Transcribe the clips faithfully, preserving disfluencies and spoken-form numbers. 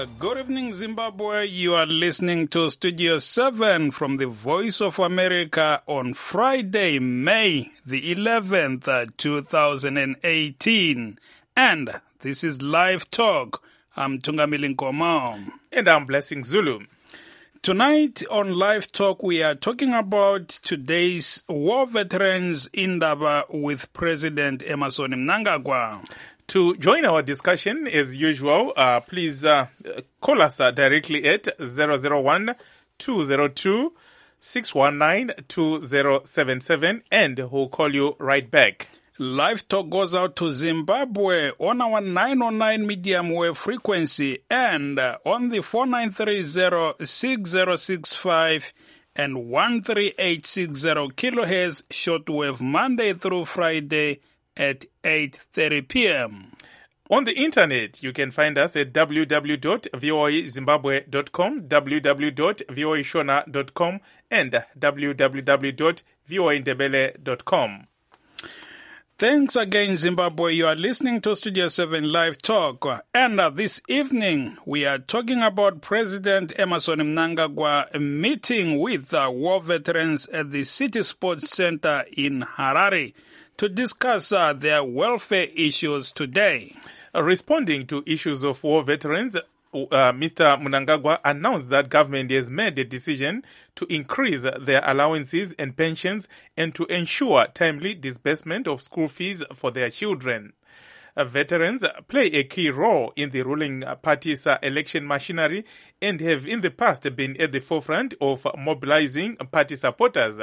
Uh, Good evening, Zimbabwe. You are listening to Studio seven from the Voice of America on Friday, May the eleventh, uh, two thousand eighteen. And this is Live Talk. I'm Tungamili Nkomo. And I'm Blessing Zulu. Tonight on Live Talk, we are talking about today's war veterans indaba with President Emmerson Mnangagwa. To join our discussion, as usual, uh, please uh, call us uh, directly at zero zero one, two zero two, six one nine, two zero seven seven, and we'll call you right back. Live Talk goes out to Zimbabwe on our nine oh nine medium wave frequency and uh, on the four nine three zero, six zero six five and one three eight six zero kilohertz shortwave Monday through Friday at eight thirty p.m. On the internet, you can find us at w w w dot voa zimbabwe dot com, w w w dot voa shona dot com, and w w w dot voa ndebele dot com. Thanks again, Zimbabwe. You are listening to Studio seven Live Talk. And uh, this evening, we are talking about President Emmerson Mnangagwa meeting with uh, war veterans at the City Sports Center in Harare to discuss uh, their welfare issues today. Uh, responding to issues of war veterans, uh, Mister Mnangagwa announced that government has made a decision to increase their allowances and pensions and to ensure timely disbursement of school fees for their children. Uh, veterans play a key role in the ruling party's uh, election machinery and have in the past been at the forefront of mobilizing party supporters.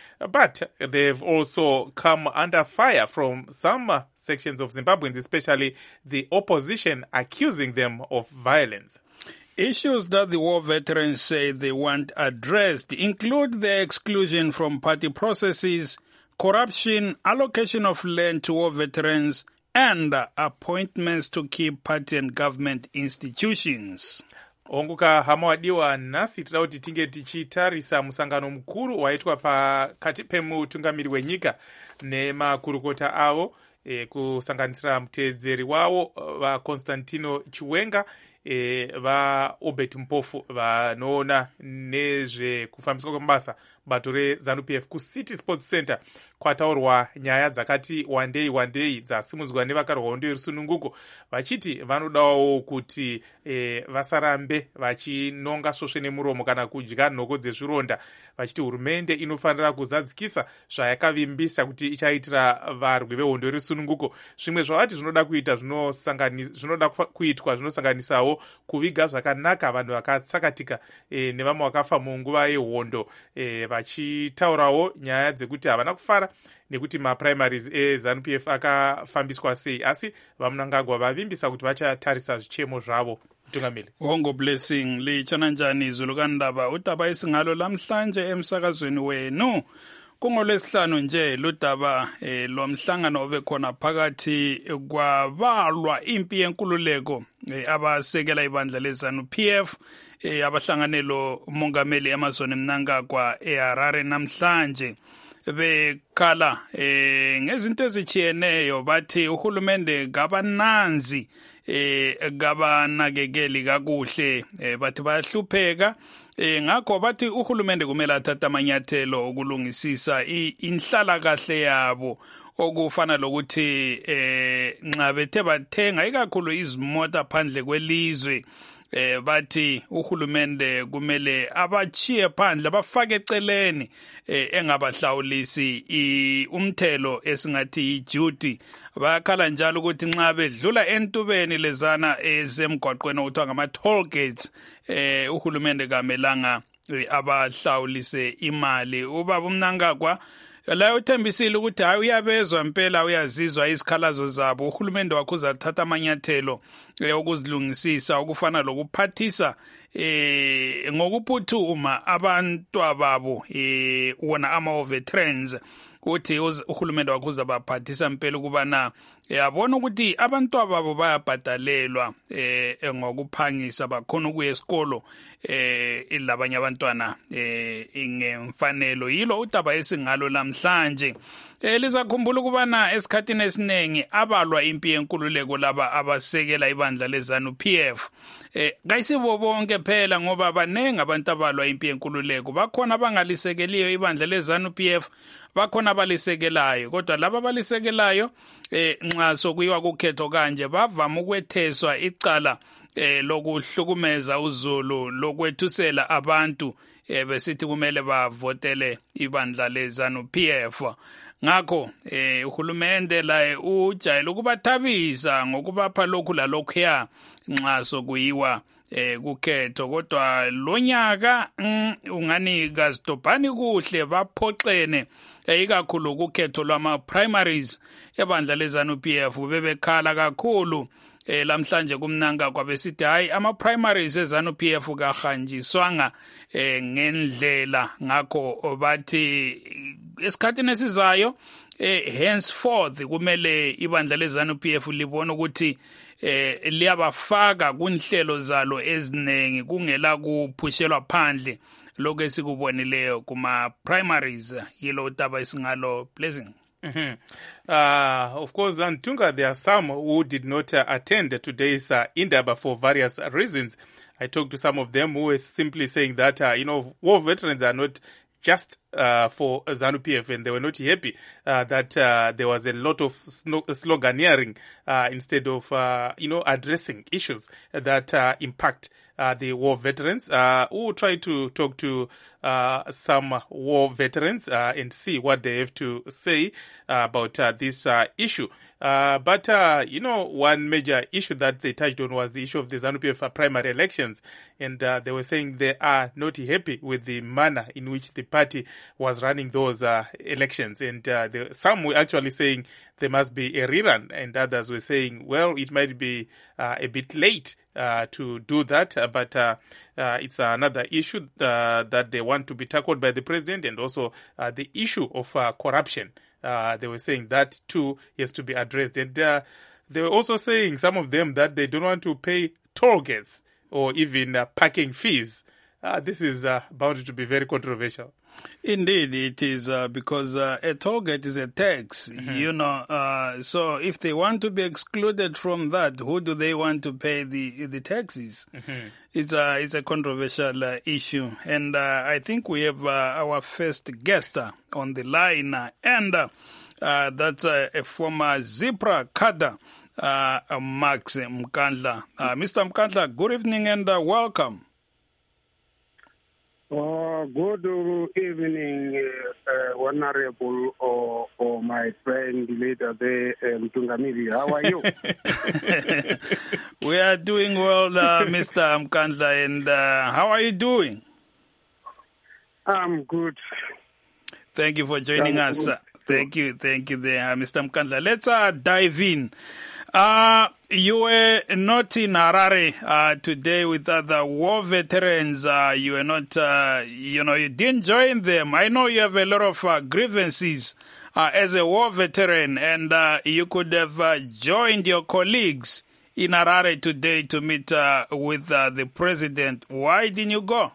But they've also come under fire from some uh, sections of Zimbabweans, especially the opposition, accusing them of violence. Issues that the war veterans say they want addressed include their exclusion from party processes, corruption, allocation of land to war veterans, and uh, appointments to key party and government institutions. Onguka hama wadiwa nasi tida kuti tinge tichitarisa musangano mkuru waitwa pakati pemutungamiri wenyika nemakurukota avo e, kusanganisira mutedzeri wavo va Constantino Chiwenga e, va Obert Mpofu vanoona nezvekufambiswa kwemabasa bato reZANU P F ku City Sports Center kwataurwa nyaya dzakati wandei wandei dzasimudzwa nevakarwa hondo yerusununguko vachiti vanodawo kuti e, vasarambe vachinonga svosve nemuromo kana kudya nhoko dzezvironda vachiti hurumende inofanira kuzadzikisa zvayakavimbisa kuti ichaitira varwi vehondo yerusununguko. Zvimwe zvavati zvinoda kuita zvinoda kuitwa zvinosanganisawo kuviga zvakanaka vanhu vakatsakatika e, nevamwe vakafa munguva yehondo e, vachitaurawo nyaya dzekuti havana kufara nekuti maprimaries eZANU P F akafambiswa sei, asi vaMnangagwa vavimbisa kuti vachatarisa zvichemo zvavo. Tungamili Wongo Blessing lichana njani izulu kandaba udaba isingalo lamhlanje emsakazweni wenu kungolwesihlanu nje ludaba eh, lomhlangano obekhona phakathi kwabalwa impi yenkululeko eh, abasekela ibandla leZANU P F eh, abahlanganelo umongameli Emmerson Mnangagwa eHarare namhlanje bekhala eh ngezinto ezichiyeneyo bathi uhulumende gabananzi eh gabanakekeli kakuhle eh, bathi bayahlupheka eh ngakho bathi uhulumende kumele athathe amanyathelo okulungisisa inhlala kahle yabo okufana lokuthi eh nxa bethe bathenga ikakhulu izimota phandle kwelizwe eh bathi uhulumende kumele abachiye phandle abafake eceleni eh engabahlawulisi umthelo esingathi iduty. Bayakhala njalo ukuthi nxa bedlula entubeni lezana ezemgwaqweni okuthiwa ngama toll gates eh uhulumende kamelanga abahlawulise imali. Ubaba uMnangagwa la uthembisile ukuthi hayi uyabezwa impela uyazizwa izikhalazo zabo. Uhulumende wakho uzathatha amanyathelo okuzilungisisa okufana lokuphathisa eh ngokuphuthuma abantu babo eh wona ama veterans uthi uhulumende wakho uzabaphathisa impela ukubana yabona ukuthi abantu ababo bayabhadalelwa eh ngokuphangisa bakhona ukuya esikolo eh ilabanye abantwana eh ngemfanelo yilo udaba esingalo lamhlanje Elizakhumbula ukubana esikhathini esiningi abalwa impi yenkululeko laba abasekela ibandla lezanu P F. Eh kayisibo bonke phela ngoba banengi abantu abalwa impi yenkululeko. Bakhona abangalisekeliyo ibandla lezanu P F, bakhona abalisekelayo. Kodwa laba abalisekelayo eh nxa sokuyiwa kukhetho kanje bavama ukwetheswa icala eh lokuhlukumeza uZulu, lokwethusela abantu eh besithi kumele bavotele ibandla lezanu P F. Ngakho eh uhulumende la ujayele ukubathabisa ngokubapha lokhu lalokhuya nxa sokuyiwa eh kukhetho. Kodwa lonyaka mm, ungani kazidobhani kuhle baphoxene ikakhulu kukhetho lwama primaries ebandla lezanu P F bebekhala kakhulu. Eh lamhlanje kumnanga kwabesithi hayi ama primaries ezanu P F kahanjiswanga eh ngendlela. Ngakho bathi esikhathini esizayo eh henceforth kumele ibandla lezanu P F libone ukuthi eh liyabafaka kunhlelo zalo ezinengi kungela kuphushelwa phandle lokho esikubonileyo kuma primaries. Yilo taba isingalo Blessing. Mm-hmm. Uh, of course, Antunga, there are some who did not uh, attend today's uh, Indaba for various reasons. I talked to some of them who were simply saying that, uh, you know, war veterans are not just uh, for ZANU P F, and they were not happy uh, that uh, there was a lot of sloganeering uh, instead of, uh, you know, addressing issues that uh, impact uh, the war veterans. Uh, we'll try to talk to uh, some war veterans uh, and see what they have to say uh, about uh, this uh, issue. Uh, but, uh, you know, one major issue that they touched on was the issue of the ZANU P F primary elections. And uh, they were saying they are not happy with the manner in which the party was running those uh, elections. And uh, the, some were actually saying there must be a rerun. And others were saying, well, it might be uh, a bit late uh, to do that. Uh, but uh, uh, it's another issue uh, that they want to be tackled by the president. And also uh, the issue of uh, corruption. Uh, they were saying that too has to be addressed. And uh, they were also saying, some of them, that they don't want to pay toll gates or even uh, parking fees. Uh, this is uh, bound to be very controversial. Indeed, it is uh, because uh, a toll gate is a tax, mm-hmm. you know. Uh, so if they want to be excluded from that, who do they want to pay the the taxes? Mm-hmm. It's a it's a controversial uh, issue, and uh, I think we have uh, our first guest uh, on the line, uh, and uh, uh, that's uh, a former Zipra cadre, uh, Max Mkandla. Uh, Mister Mkandla, good evening and uh, welcome. Uh, good evening, uh, uh, Honorable or, or my friend later there, um, Tungamiri. How are you? We are doing well, uh, Mister Mkandla, and uh, how are you doing? I'm good. Thank you for joining I'm us. Good. Thank you, thank you there, Mister Mkandla. Let's uh, dive in. Uh, you were not in Harare uh, today with other war veterans. Uh, you were not, uh, you know, you didn't join them. I know you have a lot of uh, grievances uh, as a war veteran, and uh, you could have uh, joined your colleagues in Harare today to meet uh, with uh, the president. Why didn't you go?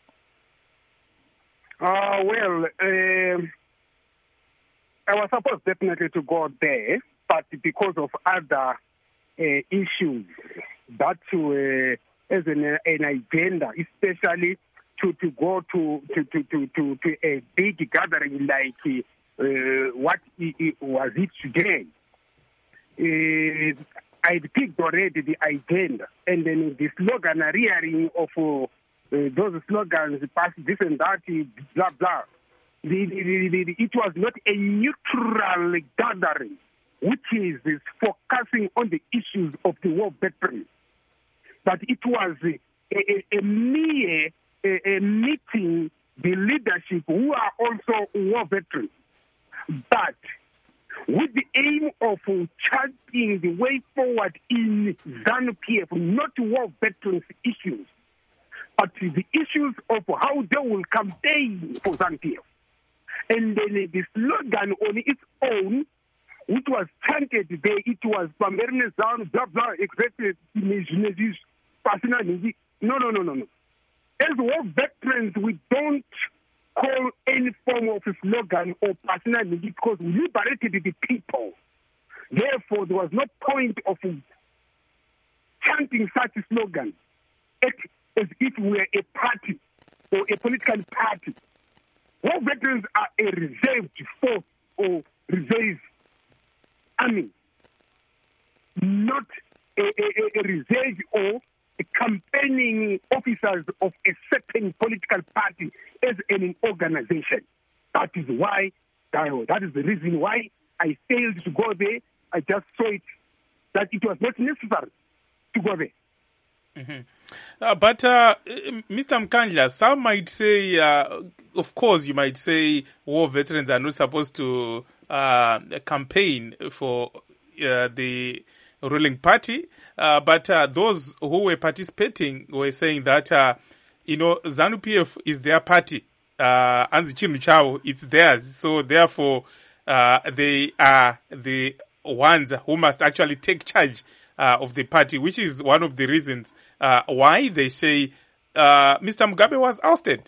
Uh, well, uh, I was supposed definitely to go there, but because of other uh, issues that uh, as an, an agenda, especially to, to go to to, to, to, to to a big gathering like uh, what it, it was it today. Uh, I picked already the agenda, and then the slogan rearing of uh, those slogans, pass this and that, blah blah. The, the, the, the, it was not a neutral gathering, which is, is focusing on the issues of the war veterans. But it was a, a, a mere a, a meeting the leadership who are also war veterans, but with the aim of charting the way forward in ZANU P F, not war veterans issues, but the issues of how they will campaign for ZANU P F. And then the slogan on its own, which was chanted there, it was Pamerne Zan, blah, blah, exactly. No, no, no, no, no. As war veterans, we don't call any form of slogan or personality because we liberated the people. Therefore, there was no point of chanting such a slogan as if we were a party or a political party. War veterans are a reserved force or reserve army, not a, a, a reserve or a campaigning officers of a certain political party as an organization. That is why, that is the reason why I failed to go there. I just saw it, that it was not necessary to go there. Mm-hmm. Uh, but, uh, Mister Mkandla, some might say, uh, of course, you might say war veterans are not supposed to uh, campaign for uh, the ruling party, uh, but uh, those who were participating were saying that, uh, you know, ZANU-P F is their party, uh, and Chinu Chao, it's theirs, so therefore uh, they are the ones who must actually take charge Uh, of the party, which is one of the reasons uh, why they say uh, Mister Mugabe was ousted.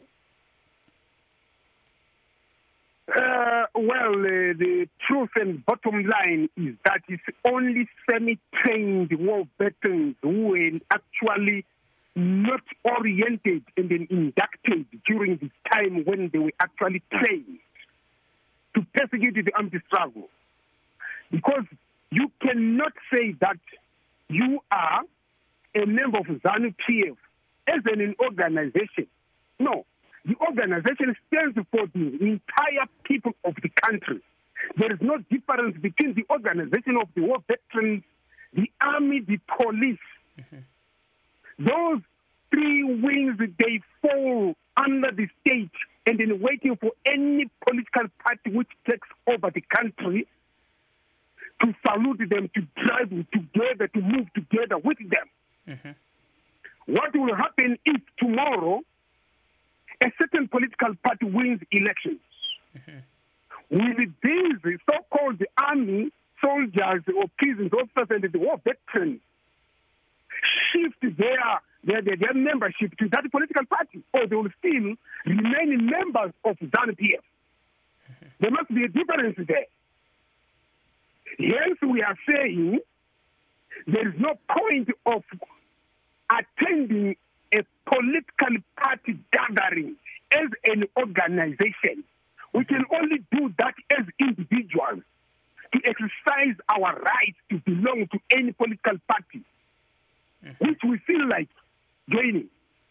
Uh, well, uh, the truth and bottom line is that it's only semi-trained war veterans who were actually not oriented and then inducted during the time when they were actually trained to persecute the armed struggle. Because you cannot say that you are a member of ZANU-P F as an organization. No, the organization stands for the entire people of the country. There is no difference between the organization of the war veterans, the army, the police. Mm-hmm. Those three wings, they fall under the state and then waiting for any political party which takes over the country to salute them, to drive together, to move together with them. Mm-hmm. What will happen if tomorrow a certain political party wins elections? Mm-hmm. Will these so-called army soldiers or prison officers and the war veterans shift their, their, their, their membership to that political party, or they will still remain members of ZANU-P F? Mm-hmm. There must be a difference there. Hence, we are saying there is no point of attending a political party gathering as an organization. We can only do that as individuals to exercise our rights to belong to any political party, mm-hmm. which we feel like joining.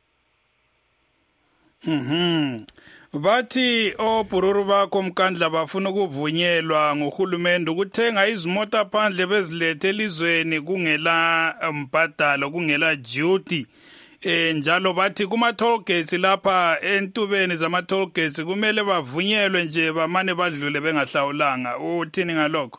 Mhm. Bathi obhururu bakho Mkandla bafuna ukuvunyelwa ngohulumende ukuthenga izimota phandle bezilethe elizweni kungela mbhadalo kungela duty. Eh njalo bathi kuma toll gates lapha entubeni zama toll gates kumele bavunyelwe nje bamane badlule bengahlawulanga. Uthini ngalokho?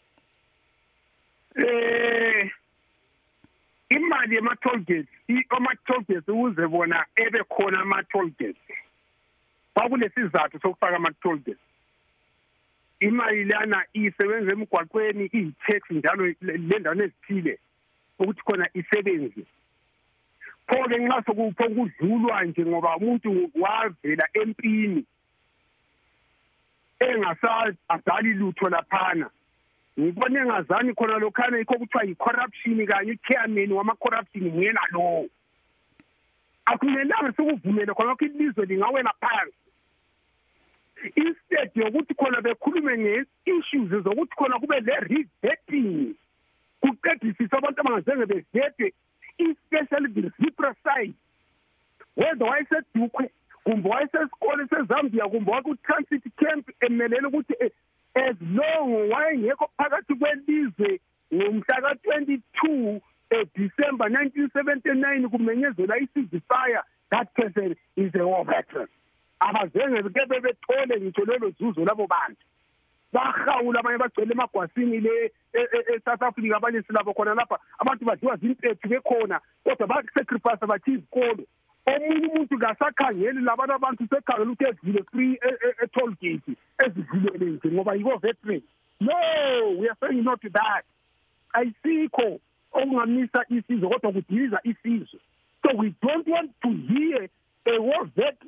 Eh imali yama toll gates, ama toll gates ukuze bona ebe khona ama toll gates. Bakulesizathu sokufaka ama toll gates. Imali lana isebenza emgwaqweni i-tax njalo lendawo ezithile ukuthi khona isebenze. Pho-ke nxa sokupho kudlulwa nje ngoba umuntu wavela empini engasadali lutho laphana. Ngibone engazani khona lokhana yikho kuthiwa yi-corruption kanye i-chairman wama-corruption nguyena lowo. Akumelanga sikuvumele khona lokho ilizwe lingawela phansi. Instead yokuthi khona bekhulume nge-issues zokuthi khona kube le-revetting, kuqedisisa abantu abangazange bevete, especially the Zipra side, whether wayesedukwe kumbe wayesesikole sezambia kumbe waku-transit camp emelele ukuthi as long wayengekho phakathi kwelizwe ngomhla ka-twenty-two December nineteen seventy-nine kumenyezela i-ceasefire, that person is a war veteran. Abazenge beke bethole ngitsho lelo zuzo labo bantu bahawula abanye bagcwele emagwasini le e-South Africa, abanye silabo khona lapha abantu badliwa zimpethu bekhona kodwa basacrifice bathi izikolo. Omunye umuntu kasakhangeli labantu abantu sekhangela ukuthi ezivile free e-toll gate ezivulele nje ngoba yiko veteran. No, we are saying not to that. Ayisikho okungamisa isizwe kodwa kudiliza isizwe. So we don't want to hear a war veteran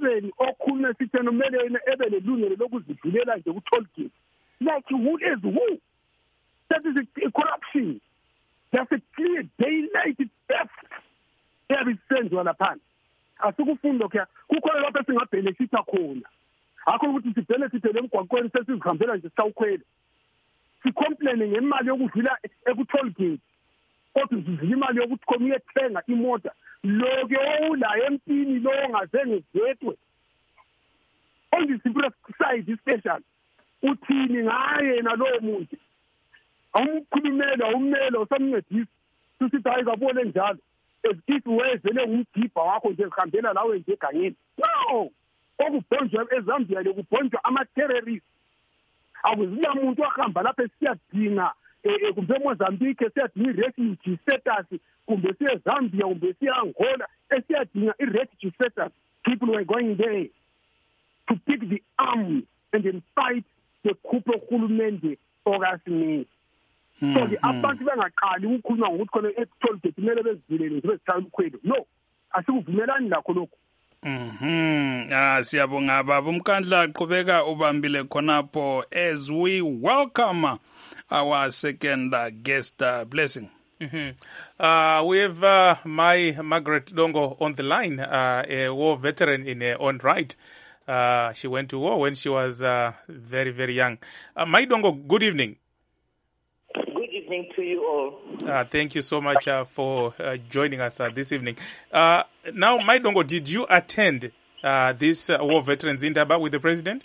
Museveni okhulume sithi nomele ebe lelungelo lokuzivulela nje ku-toll gate. Like who is who? That is a, a corruption. That's a clear daylight theft. Eyabisenziwa lapha. Asikufundo kya kukhona lapho singabhenefitha khona. Akho ukuthi sibhenefithe lemgwaqweni sesizihambela nje sawukhwela. Sicomplain ngemali yokuvula eku-toll gate. Kodwa sizile imali yokuthi khona uyethenga imoto. Lo ke ula empini lo ngazenge zedwe. On the civil side special. Uthini ngaye nalo muntu. Awumkhulumela ummelo usamncedisa. Sithi hayi kabone njalo. If wezele ngumgibha wakho nje khambela lawe nje egangeni. No. Okubhonjwa eZambia lekubhonjwa ama-terrorists. Akuziya umuntu ohamba lapha esiyadinga kumbe eMozambique esiyadinga i-refugee status kumbe siye Zambia kumbe siye Angola esiyadinga i-refugee status. People were going there to pick the arms and then fight the coup ohulumende okasimini. So the abantu bengaqali ukukhuluma ngokuthi khona e-toll gate kumele bezivulele nje bezithaya umkhwelo. No, asikuvumelani lakho lokho. Mhm. Ah, siyabonga baba uMkandla aqhubeka ubambile khonapho as we welcome our second uh, guest uh, blessing. Mm-hmm. Uh, we have uh, my Margaret Dongo on the line, uh, a war veteran in her own right. Uh, she went to war when she was uh, very, very young. Uh, my Dongo, good evening. Good evening to you all. Uh, thank you so much uh, for uh, joining us uh, this evening. Uh, now, my Dongo, did you attend uh, this uh, war veterans Indaba with the president?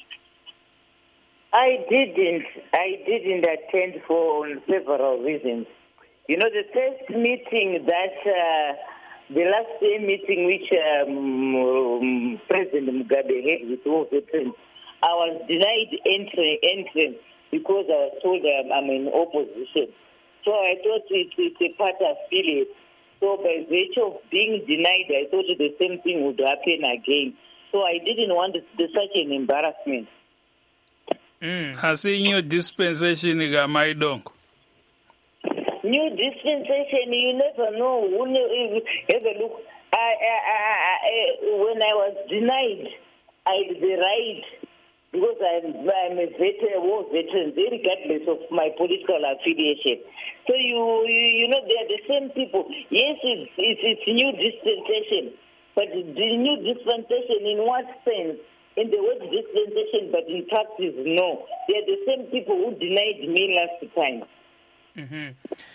I didn't. I didn't attend for several reasons. You know, the first meeting that, uh, the last day meeting which um, President Mugabe had with war veterans, I was denied entry, entrance because I was told um, I'm in opposition. So I thought it, it's a party affiliate. So by virtue of being denied, I thought the same thing would happen again. So I didn't want to do such an embarrassment. Mm. I see new dispensation, my Dongo. New dispensation, you never know. Have a look. I, I, I, I, when I was denied, I had the right, because I'm, I'm a veteran, war veteran, regardless of my political affiliation. So you, you, you know, they are the same people. Yes, it's, it's, it's new dispensation, but the new dispensation in what sense? In the word dispensation, but in practice, no. They are the same people who denied me last time. Mm-hmm.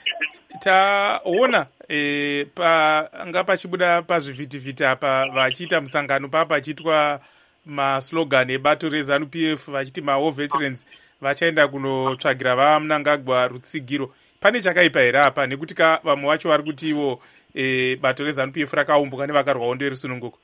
Taona eh, pa nga pachibuda pazvivhitivhiti apa vachita musangano papa pachitwa maslogan ebato reZANU P F vachiti ma-war veterans vachaenda kunotsvagira vaMnangagwa rutsigiro. Pane chakaipa here apa nekuti ka vamwe vacho vari kuti ivo eh, bato reZANU P F rakaumbuka nevakarwa hondo yerusununguko.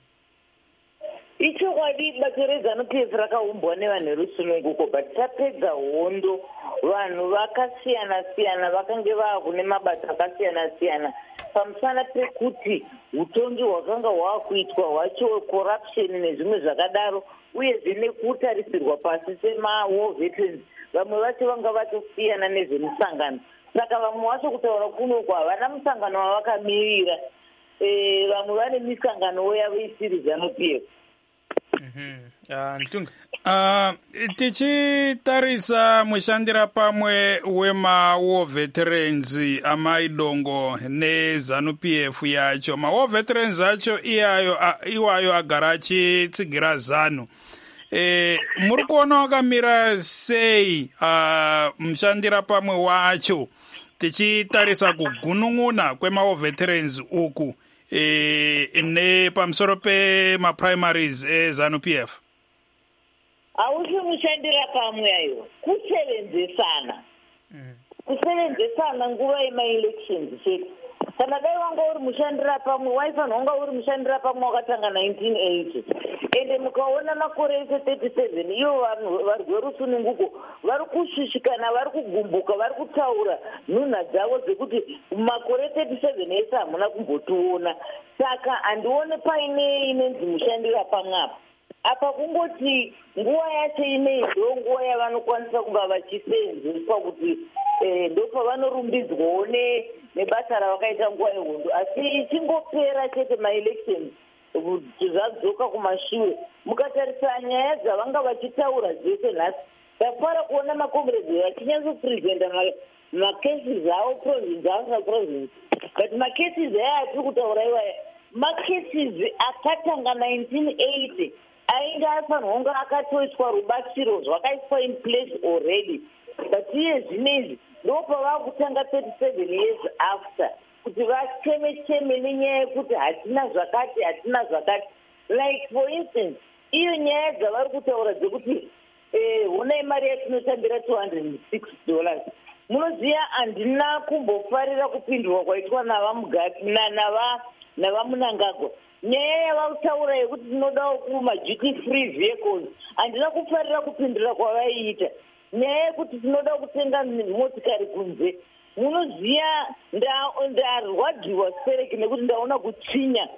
Ichokwadi bato reZANU P F rakaumbwa nevanhu verusununguko, but tapedza hondo vanhu vakasiyana siyana vakange vaakune mabasa akasiyana siyana pamusana pekuti utongi hwakanga hwaakuitwa hwacho corruption nezvimwe zvakadaro, uyezve nekutarisirwa pasi sema-war veterans. Vamwe vacho vanga vatosiyana nezvemusangano, saka vamwe vacho kutaura kunoko havana musangano wavakamirira. E, vamwe vane misanganowo yavo isiri ZANU P F. Ntunga. Uh, tichitarisa mushandira pamwe wema-war veterans amai Dongo neZANU P F yacho. Ma-war veterans acho iyayo iwayo agara achitsigira ZANU. Eh, muri kuona wakamira sei uh, mushandira pamwe wacho tichitarisa kugunun'una kwema-war veterans uku eh, ne pamusoro pema-primaries eZANU P F? Hausi mushandira pamwe ayo, kusevenzesana. Mm. Kusevenzesana nguva yema-elections chete. Kana dai wanga uri mushandira pamwe, waifanira wanga uri mushandira pamwe wakatanga nineteen eighty. Ende mukaona makore ese thirty-seven, iyo vanhu vari verusununguko vari kushushikana, vari kugumbuka, vari kutaura nhunha dzavo dzekuti makore thirty-seven ese hamuna kumbotiona. Saka handione paine inenzi mushandira pamwe apa. Apa kungoti nguva yacho inei ndo nguva yavanokwanisa kunga vachisenzeswa kuti eh, ndo pavanorumbidzwawo nebasa ravakaita nguva yehondo, asi ichingopera chete ma-elections zvadzoka kumashure. Mukatarisa nyaya dzavanga vachitaura dzese nhasi, ndafara kuona makomrades vachinyatsopresenta macases avo province avo naprovince, but macases aya atiri kutaura iwaya macases akatanga nineteen eighty ainge afanirwa kunge akatoiswa rubatsiro zvakaiswa in place already, but iye zvinezvi ndo pavava kutanga thirty-seven years after kuti vacheme-cheme nenyaya yekuti hatina zvakati hatina zvakati. Like for instance, iyo nyaya dzavari kutaura dzekuti honai mari yatinotambira two hundred six dollars. Munoziva handina kumbofarira kupindurwa kwaitwa navamunangagwa. Nyaya yavakutaura yekuti tinodawo kuma duty free vehicles, handina kufarira kupindura kwavaiita. Nyaya yekuti tinoda kutenga motikari kunze. Munoziva ndarwadziwa sereki nekuti ndaona kutsinya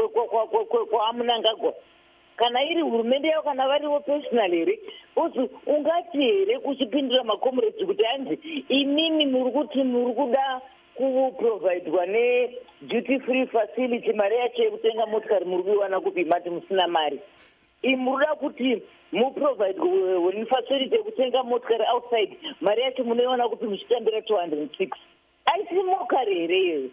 kwamunangagwa. Kana iri hurumende yavo kana varivo personal here, uzi ungati here kuchipindura makomrades kuti hanzi imimi muri kuti muri kuda kuprovidwa neduty free facility, mari yacho yekutenga motikari muri kuiwana kupi mati musina mari. Imi muri kuda kuti muprovidwe nefacility yekutenga motikari outside, mari yacho munoiwana kupi muchitambira two hundred six. Aisi mokari here iyoyo.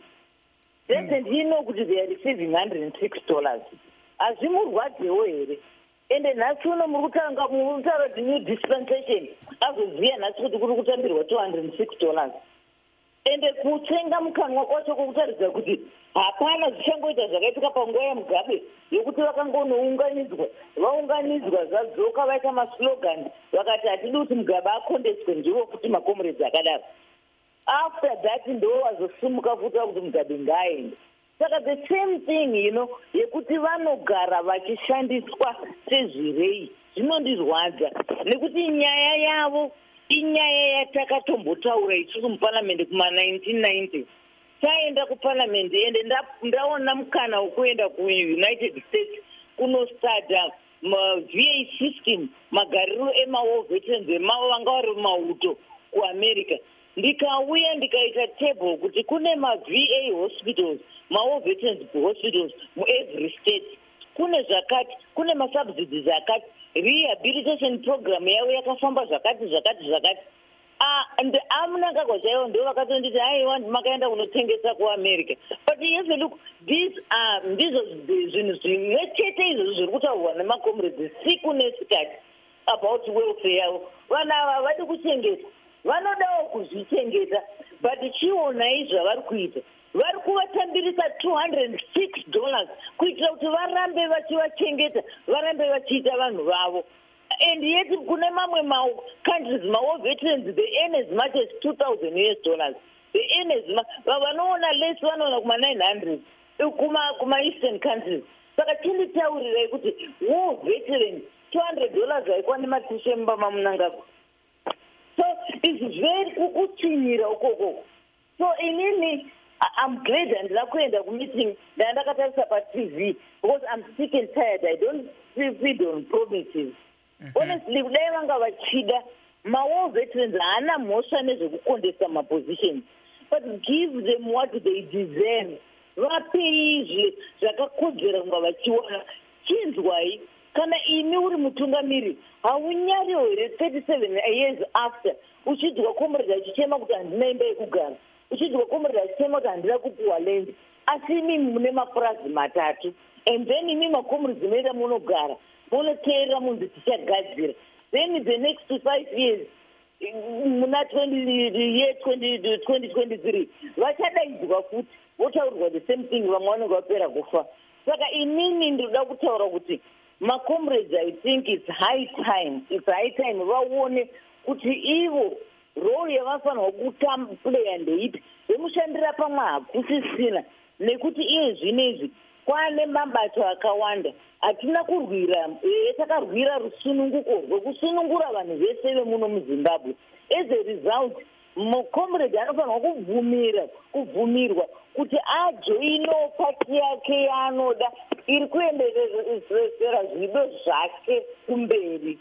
Then ndino kuti they are receiving one hundred six dollars. Hazvimurwadzewo here. Ende nhasi uno muri kutanga mutaura kuti new dispensation azoziva nhasi kuti kuri kutambirwa two hundred six dollars. Ende kutsenga mukanwa kwacho kwokutaridza kuti hapana zvichangoita zvakaitika panguva yaMugabe yokuti vakangonounganidzwa vaunganidzwa zvadzoka vaita maslogan vakati hatidi kuti Mugabe akondeswe ndivo futi makomrades akadaro. After that ndo vazosimuka futi kuti Mugabe ngaaende. Saka the same thing, you know, yekuti vanogara vachishandiswa sezvirei zvinondirwadza nekuti nyaya yavo inyaya yatakatombotaura isusu muparliament kuma nineteen ninety. Taenda kuparliament ende ndaona mukana wekuenda kuUnited States kunostada V A system, magariro emawar veterans emavo vanga vari mumauto kuAmerica. Ndikauya ndikaita table kuti kune ma-V A hospitals, ma-war veterans hospitals muevery state. Kune zvakati, kune masubsidies akati, rehabilitation program yavo yakafamba zvakati zvakati zvakati. Ah, and amunangagwa chaivo ndo vakatonditi haiwa makaenda kunotengesa kuAmerica. But yes, look, these are ndizo zvinhu zvimwe chete izvozvo zviri kutaurwa nemakomrades siku nesikati about welfare yavo. Vana ava havadi kuchengetwa, vanodawo kuzvichengeta, but chionai zvavari kuita. Vari kuvatambirisa two hundred six dollars kuitira kuti varambe vachivachengeta, varambe vachiita vanhu vavo. And yet kune mamwe countries ma veterans they earn as much as two thousand U S dollars. They earn as much. Vanoona less vanoona kuma nine hundred kuma kuma eastern countries. Saka chinditaurirai kuti war veterans two hundred dollars haikwane matishemba mamunangagwa. So it's very kukuchinyira ukoko. So inini I'm glad handila kuenda kumeeting ndandakatarisa pa-T V because I'm sick and tired. I don't feed on promises. Mm-hmm. Honestly, kudai vanga vachida ma-war veterans haana mhosva nezvekukondesa ma-positions, but give them what they deserve. Vapeizve zvakakodzera kunga vachiwana. Chinzwai, kana imi uri mutungamiri haunyariwo here thirty-seven years after uchidzwa comrade achichema kuti handina imba yekugara, uchidzwa comrade achichema kuti handina kupuwa land, asi imi mune mapurazi matatu, and then imi macomrades munoenda munogara munoteerera munhu tichagadzira. Then the next five years muna year twenty twenty-three vachadaidzwa futi votaurirwa the same thing, vamwe vanenge vapera kufa. Saka inini ndinoda kutaura kuti macomrades, I think it's high time, it's high time vaone kuti ivo role yavafanirwa kutamplaya ndeipi. Vemushandira pamwe hakusisina nekuti iye zvinezvi kwane mabato akawanda. Hatina kurwira, takarwira rusununguko rwekusunungura vanhu vese vemuno muZimbabwe. As a result, mucomrade anofanirwa kubvumira kubvumirwa kuti ajoinewo pati yake yaanoda iri kuenderera zvido zvake kumberi.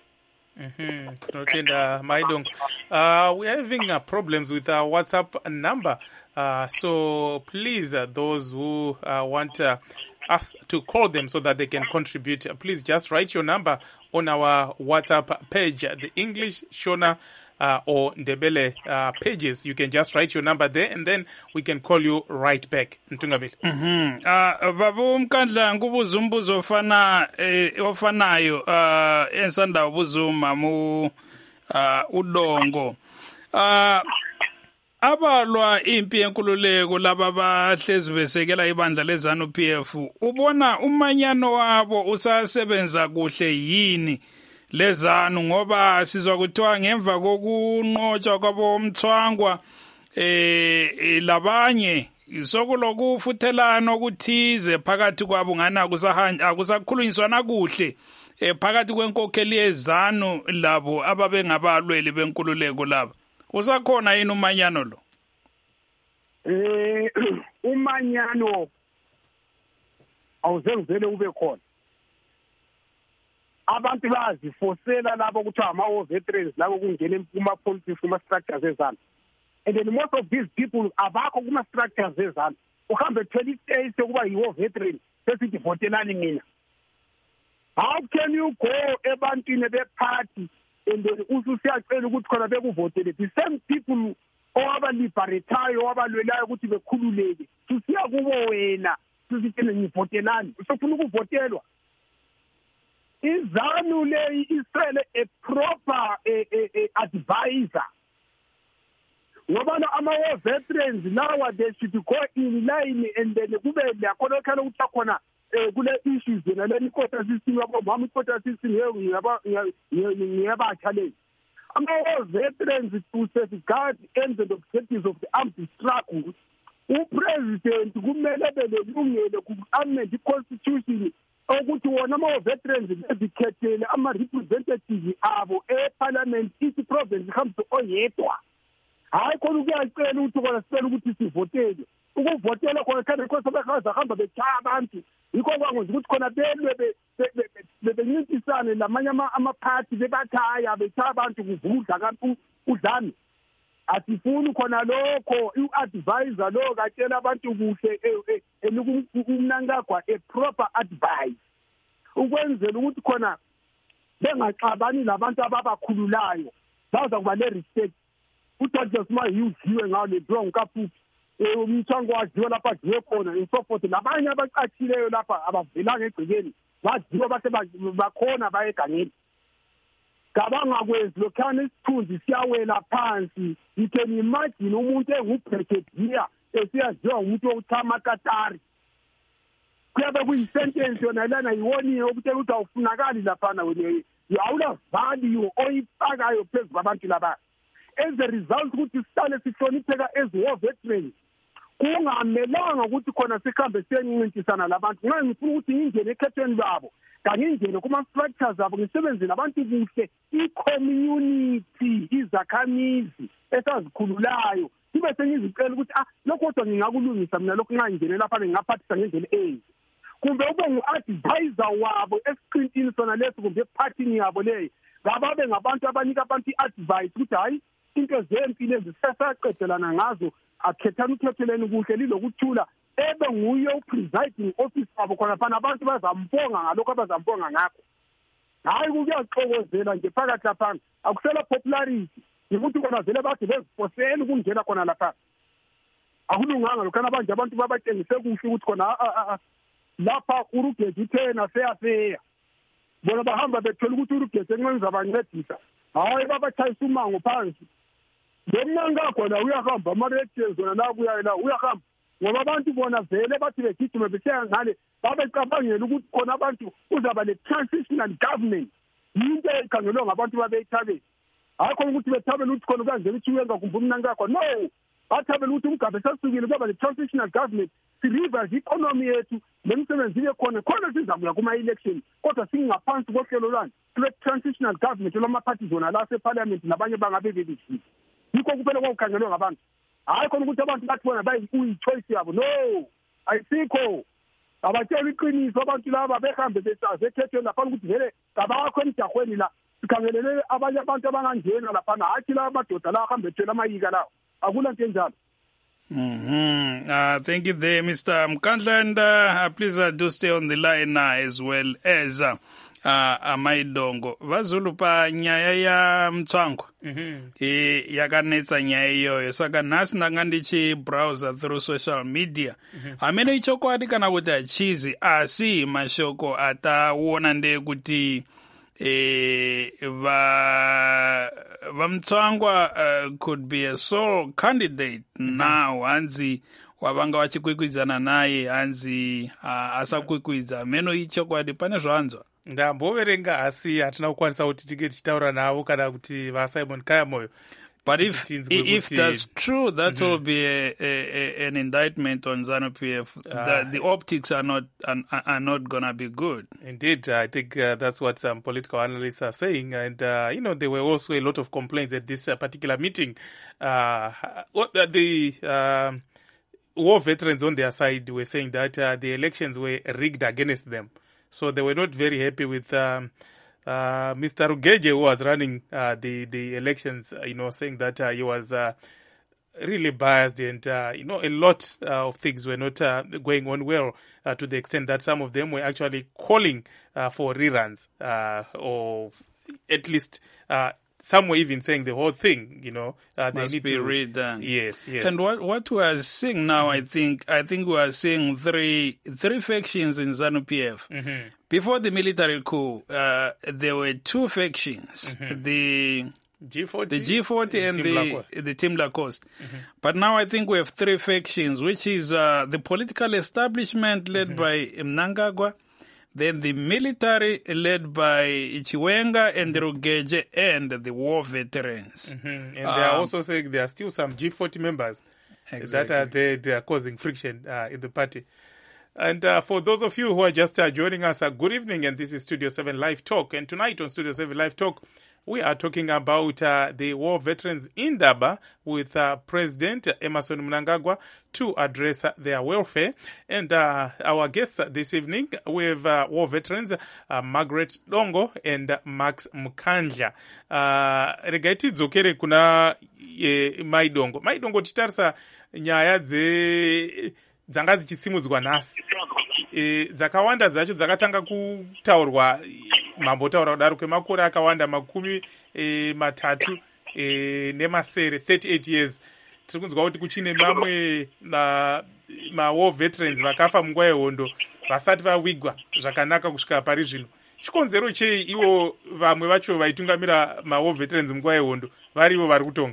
Mm-hmm. Tinotenda Maidong. Uh, we are having uh, problems with our WhatsApp number. Uh, so please, uh, those who uh, want uh, us to call them so that they can contribute, please just write your number on our WhatsApp page, the English, Shona, uh, or Ndebele uh, pages. You can just write your number there, and then we can call you right back. Ntungabile. Mhm. Ah, babu Mkandla ngubuza umbuzo ofana ofanayo ah ensanda ubuzuma mu uh, udongo uh, abalwa impi yenkululeko laba bahlezi besekela ibandla lezanu P F ubona umanyano wabo usasebenza kuhle yini lezanu ngoba sizwa kuthiwa ngemva kokunqotshwa kwabo umthwangwa eh labanye sokulokufuthelana okuthize phakathi kwabo ngana kusahanja akusakhulunyiswana kuhle eh phakathi kwenkokheli yezanu labo ababe ngabalweli benkululeko laba usakhona yini umanyano lo eh umanyano awuzengizele ube khona abantu bazifosela labo ukuthi ama veterans labo kungena kuma politics kuma structures ezana and then most of these people abakho kuma structures ezana uhambe twenty days ukuba yiwo veteran sesithi votelani mina. How can you go ebantwini beparty and then ususiyacela ukuthi khona bekuvotele the same people owabaliberatayo wabalwelayo ukuthi bekhululeke susiya kubo wena susithele ngivotelani usofuna ukuvotelwa. Izanu le isele a proper a, a, a advisor ngoba ama veterans now they should go in line and then kube lakhona khona ukuthi khona kule issues na le quota system yabo mama quota system yaba yaba challenge ama veterans to safeguard ends and objectives of the armed struggle. uPresident kumele belungele ku amend constitution ukuthi wona ama veterans bezikhethele ama representatives abo eParliament isi province ihambe oyedwa. Hayi khona ukuyacela ukuthi kona sicela ukuthi sivotele ukuvotela khona khona kwese bekhaza hamba bechaya abantu yikho kwangenza ukuthi khona belwe bebencintisane lamanye ama-party bebathaya bechaya abantu kuvudla kanti udlami asifuni khona lokho i-advisor lo katshela abantu kuhle enukumnankagwa a proper advice ukwenzela ukuthi khona bengaxabani labantu ababakhululayo baza kuba ne-respect uJudge Mahiuziwe ngawo le draw ngikaphuthi umthango waziwe lapha diwe khona insofothi labanye abacatshileyo lapha abavelanga egcikeni baziwe base bakhona bayegangeni kabangakwenzi lokhana isithunzi siyawela phansi. You can imagine umuntu engubrigadier esiyaziwa umuntu wokuthama Katari kuyabe kuyisentence yona lana yiwoniwe ukuthi ukuthi awufunakali laphana wena awula value oyifakayo phezu kwabantu laba. As a result ukuthi sisale sihlonipheka as war veterans kungamelanga ukuthi khona sikhambe siyencintisana labantu nxa ngifuna ukuthi ngingene ekhethweni labo kanye ngingene kuma structures zabo ngisebenze labantu kuhle i-community izakhamizi esazikhululayo sibe sengizicela ukuthi ah lokho kodwa ngingakulungisa mina lokho nxa ngingene lapha ngingaphathisa ngendlela eyi kumbe ube ngu-advisor wabo esiqintini sona leso kumbe ephathini yabo leyo ngababe ngabantu abanika abantu i-advice ukuthi hayi into zempilo ezisasaqedelana ngazo akhethana ukhetheleni kuhle lilokuthula ebe nguye upresiding officer wabo khona phana abantu bazambonga ngalokho abazambonga ngakho. Hayi kuyaxokozela nje phakathi lapha akusela popularity ukuthi khona vele bathi bezifosela ukungena khona lapha akulunganga lokhana abanje abantu babatshengise kuhle ukuthi khona lapha urugedi thena seyafeya bona bahamba bethola ukuthi urugedi enqenza abancedisa hayi babathayisa umango phansi ngomnanga khona uyahamba ama-radios wona la kuyayo la uyahamba ngoba abantu bona vele bathi begijime beseya ngale babecabangela ukuthi khona abantu uzaba le-transitional government yinto ekhangelwe ngabantu babeyithabela hayi khona ukuthi bethabela ukuthi khona kanje ukuthi uyenza kumbe umnanga khona no bathabela ukuthi umgabe sasukile kuba le-transitional government sirivers i-economy yethu lemisebenzi ibe khona khona sizabuya kuma-election kodwa singaphansi kohlelo lwani lwe-transitional government lwama-party zona la separliament nabanye bangabe bebizile yikho kuphela kwakukhangelwe ngabantu hayi khona ukuthi abantu bathi bona bayi-choice yabo no ayisikho abatshela iqiniso abantu laba behambe besazekhethweni laphana ukuthi vele kabakho emjahweni la sikhangelele abanye abantu abangangena laphana hathi la amadoda la ahambe ethwele amayika lawo akula nto enjalo. Mm-hmm. Uh, thank you there, Mister Mkandla, and uh, please uh, do stay on the line uh, as well as uh, uh, Amaidongo. Vazulu pa nyaya ya mtswango. Mm-hmm. E, yakanetsa nyaya iyoyo. Saka nhasi ndanga ndichi browser through social media. Mm-hmm. Amene ichokwadi kana kuti achizi asi mashoko ataona nde kuti e, va vamtswangwa uh, could be a sole candidate mm-hmm. now hanzi wavanga vachikwikwidzana naye hanzi uh, asakwikkwidza meno ichokwadi pane zvanzwa ndamboverenga asi hatina kukwanisa kuti tige tichitaura navo kana kuti vasimon kayamoyo. But if if that's true, that mm-hmm. will be a, a, a, an indictment on ZANU-P F. Uh, the, the optics are not are, are not gonna be good. Indeed, I think uh, that's what some political analysts are saying. And uh, you know, there were also a lot of complaints at this uh, particular meeting. Uh, what the uh, war veterans on their side were saying that uh, the elections were rigged against them, so they were not very happy with. Um, Uh, Mister Rugeje, who was running uh, the the elections, uh, you know, saying that uh, he was uh, really biased, and uh, you know, a lot uh, of things were not uh, going on well, uh, to the extent that some of them were actually calling uh, for reruns, uh, or at least uh, some were even saying the whole thing. You know, uh, they must need be to redone. Yes, yes. And what what we are seeing now, mm-hmm. I think, I think we are seeing three three factions in ZANU-P F. Mm-hmm. Before the military coup, uh, there were two factions: mm-hmm. the G forty, the G forty, and Team the the Team Lacoste. Mm-hmm. But now I think we have three factions, which is uh, the political establishment led mm-hmm. by Mnangagwa, then the military led by Chiwenga and Rugeje, and the war veterans. Mm-hmm. And um, they are also saying there are still some G forty members exactly. that are there, they are causing friction uh, in the party. And uh, for those of you who are just uh, joining us, uh, good evening, and this is Studio seven Live Talk. And tonight on Studio seven Live Talk, we are talking about uh, the war veterans in Daba with uh, President Emmerson Mnangagwa to address uh, their welfare. And uh, our guests this evening, we have uh, war veterans uh, Margaret Dongo and uh, Max Mkandla. Uh, Regai tidzokere kuna eh, Maidongo. Maidongo titarisa nyaya dze dzanga dzichisimudzwa nhasi. E, dzakawanda dzacho dzakatanga kutaurwa mambotaura kudaro kwemakore akawanda makumi e, matatu e, nemasere thirty-eight years. Tiri kunzwa kuti kuchine mamwe ma, ma war veterans vakafa munguva yehondo vasati vawigwa zvakanaka kusvika pari zvino. Chikonzero chei ivo vamwe vacho vaitungamira ma war veterans munguva yehondo varivo vari kutonga?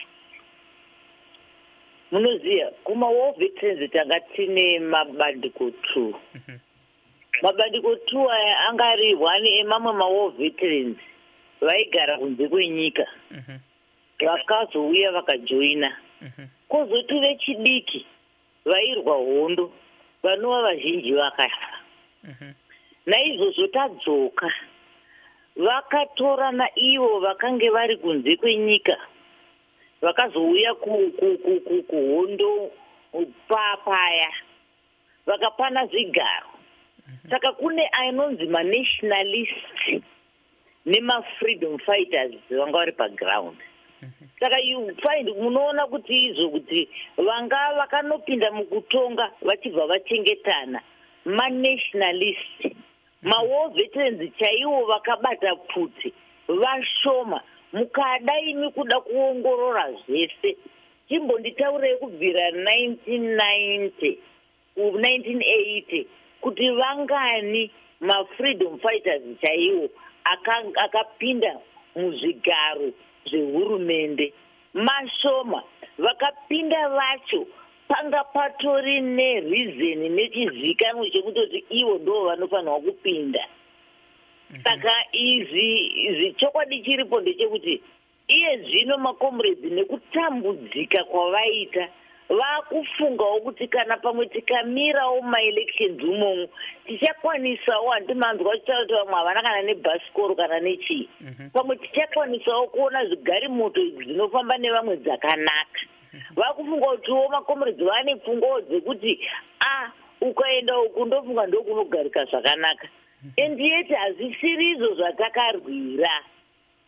Munoziya kuma-war veterans tanga tine mabandiko two. Mm-hmm. Mabandiko two aya angari one emamwe ma-war veterans vaigara kunze kwenyika. Mm-hmm. Vakazouya vakajoina. Mm-hmm. Kozoti vechidiki vairwa hondo vanova vazhinji vakafa. Mm-hmm. Naizvozvo tadzoka vakatorana ivo vakange vari kunze kwenyika vakazouya kuhondo papaya vakapana zvigaro. Saka kune anonzi ma-nationalist nema-freedom fighters vanga vari paground. Saka you find munoona kuti izvo kuti vanga vakanopinda mukutonga vachibva vachengetana ma-nationalist ma-war veterans chaivo vakabata pfuti vashoma. Mukada imi kuda kuongorora zvese chimbonditaurei kubvira nineteen ninety ku nineteen eighty kuti vangani ma-freedom fighters chaiwo akapinda muzvigaro zvehurumende. Mashoma vakapinda vacho panga patori nerizeni nechizikanwa chekutoti ivo ndo vanofanirwa kupinda. Saka izvi chokwadi chiripo ndechekuti iye zvino makomrades nekutambudzika kwavaita vakufungawo kuti kana pamwe tikamirawo maelections umomo tichakwanisawo, handimanzwa chitaura kuti vamwe havana kana nebhasikoro kana nechii, pamwe tichakwanisawo kuona zvigarimoto dzinofamba nevamwe dzakanaka. Vakufunga kutiwo makomrades vane pfungwawo dzekuti a ukaenda uku ndofunga ndokunogarika zvakanaka. And yet hazvisiri izvo zvatakarwira.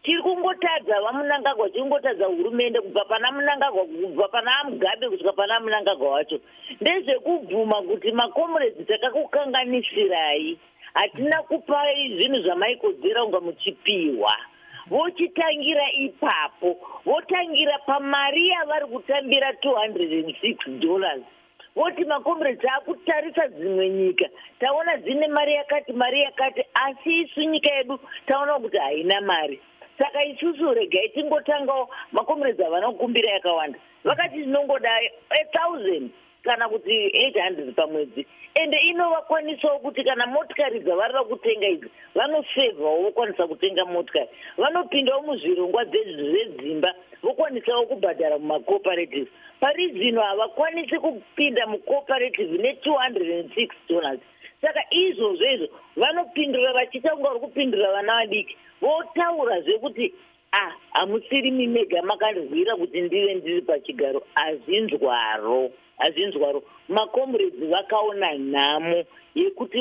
tiri kungotadza vamunangagwa tiri kungotadza hurumende kubva pana munangagwa kubva pana Mugabe kusvika pana munangagwa wacho ndezvekubvuma kuti makomuredzi takakukanganisirai hatina kupa zvinhu zvamaikodzera kunga muchipiwa vochitangira ipapo votangira pamari yavari kutambira two hundred six dollars voti makomuredzi akutarisa dzimwe nyika taona dzine mari yakati mari yakati asi isu nyika yedu taona kuti haina mari saka isusu regai tingotangawo makomuredzi havana kukumbira yakawanda vakati tinongoda a thousand kana kuti eight hundred pamwedzi ende inovakwanisawo kuti kana motikari dzavarida kutenga idzi vanofevhawo vokwanisa kutenga motikari vanopindawo muzvirongwa zvezimba vokwanisawo kubhadhara mumacooperative pari zvino havakwanisi kupinda mucooperative ne-two hundred six dollars saka izvozvo izvo vanopindura vachiita kunga vari kupindura vana vadiki votaura zvekuti ah hamusiri mimega makandirwira kuti ndive ndiri pachigaro hazvinzwaro hazvinzwaro makomuredzi vakaona nhamo yekuti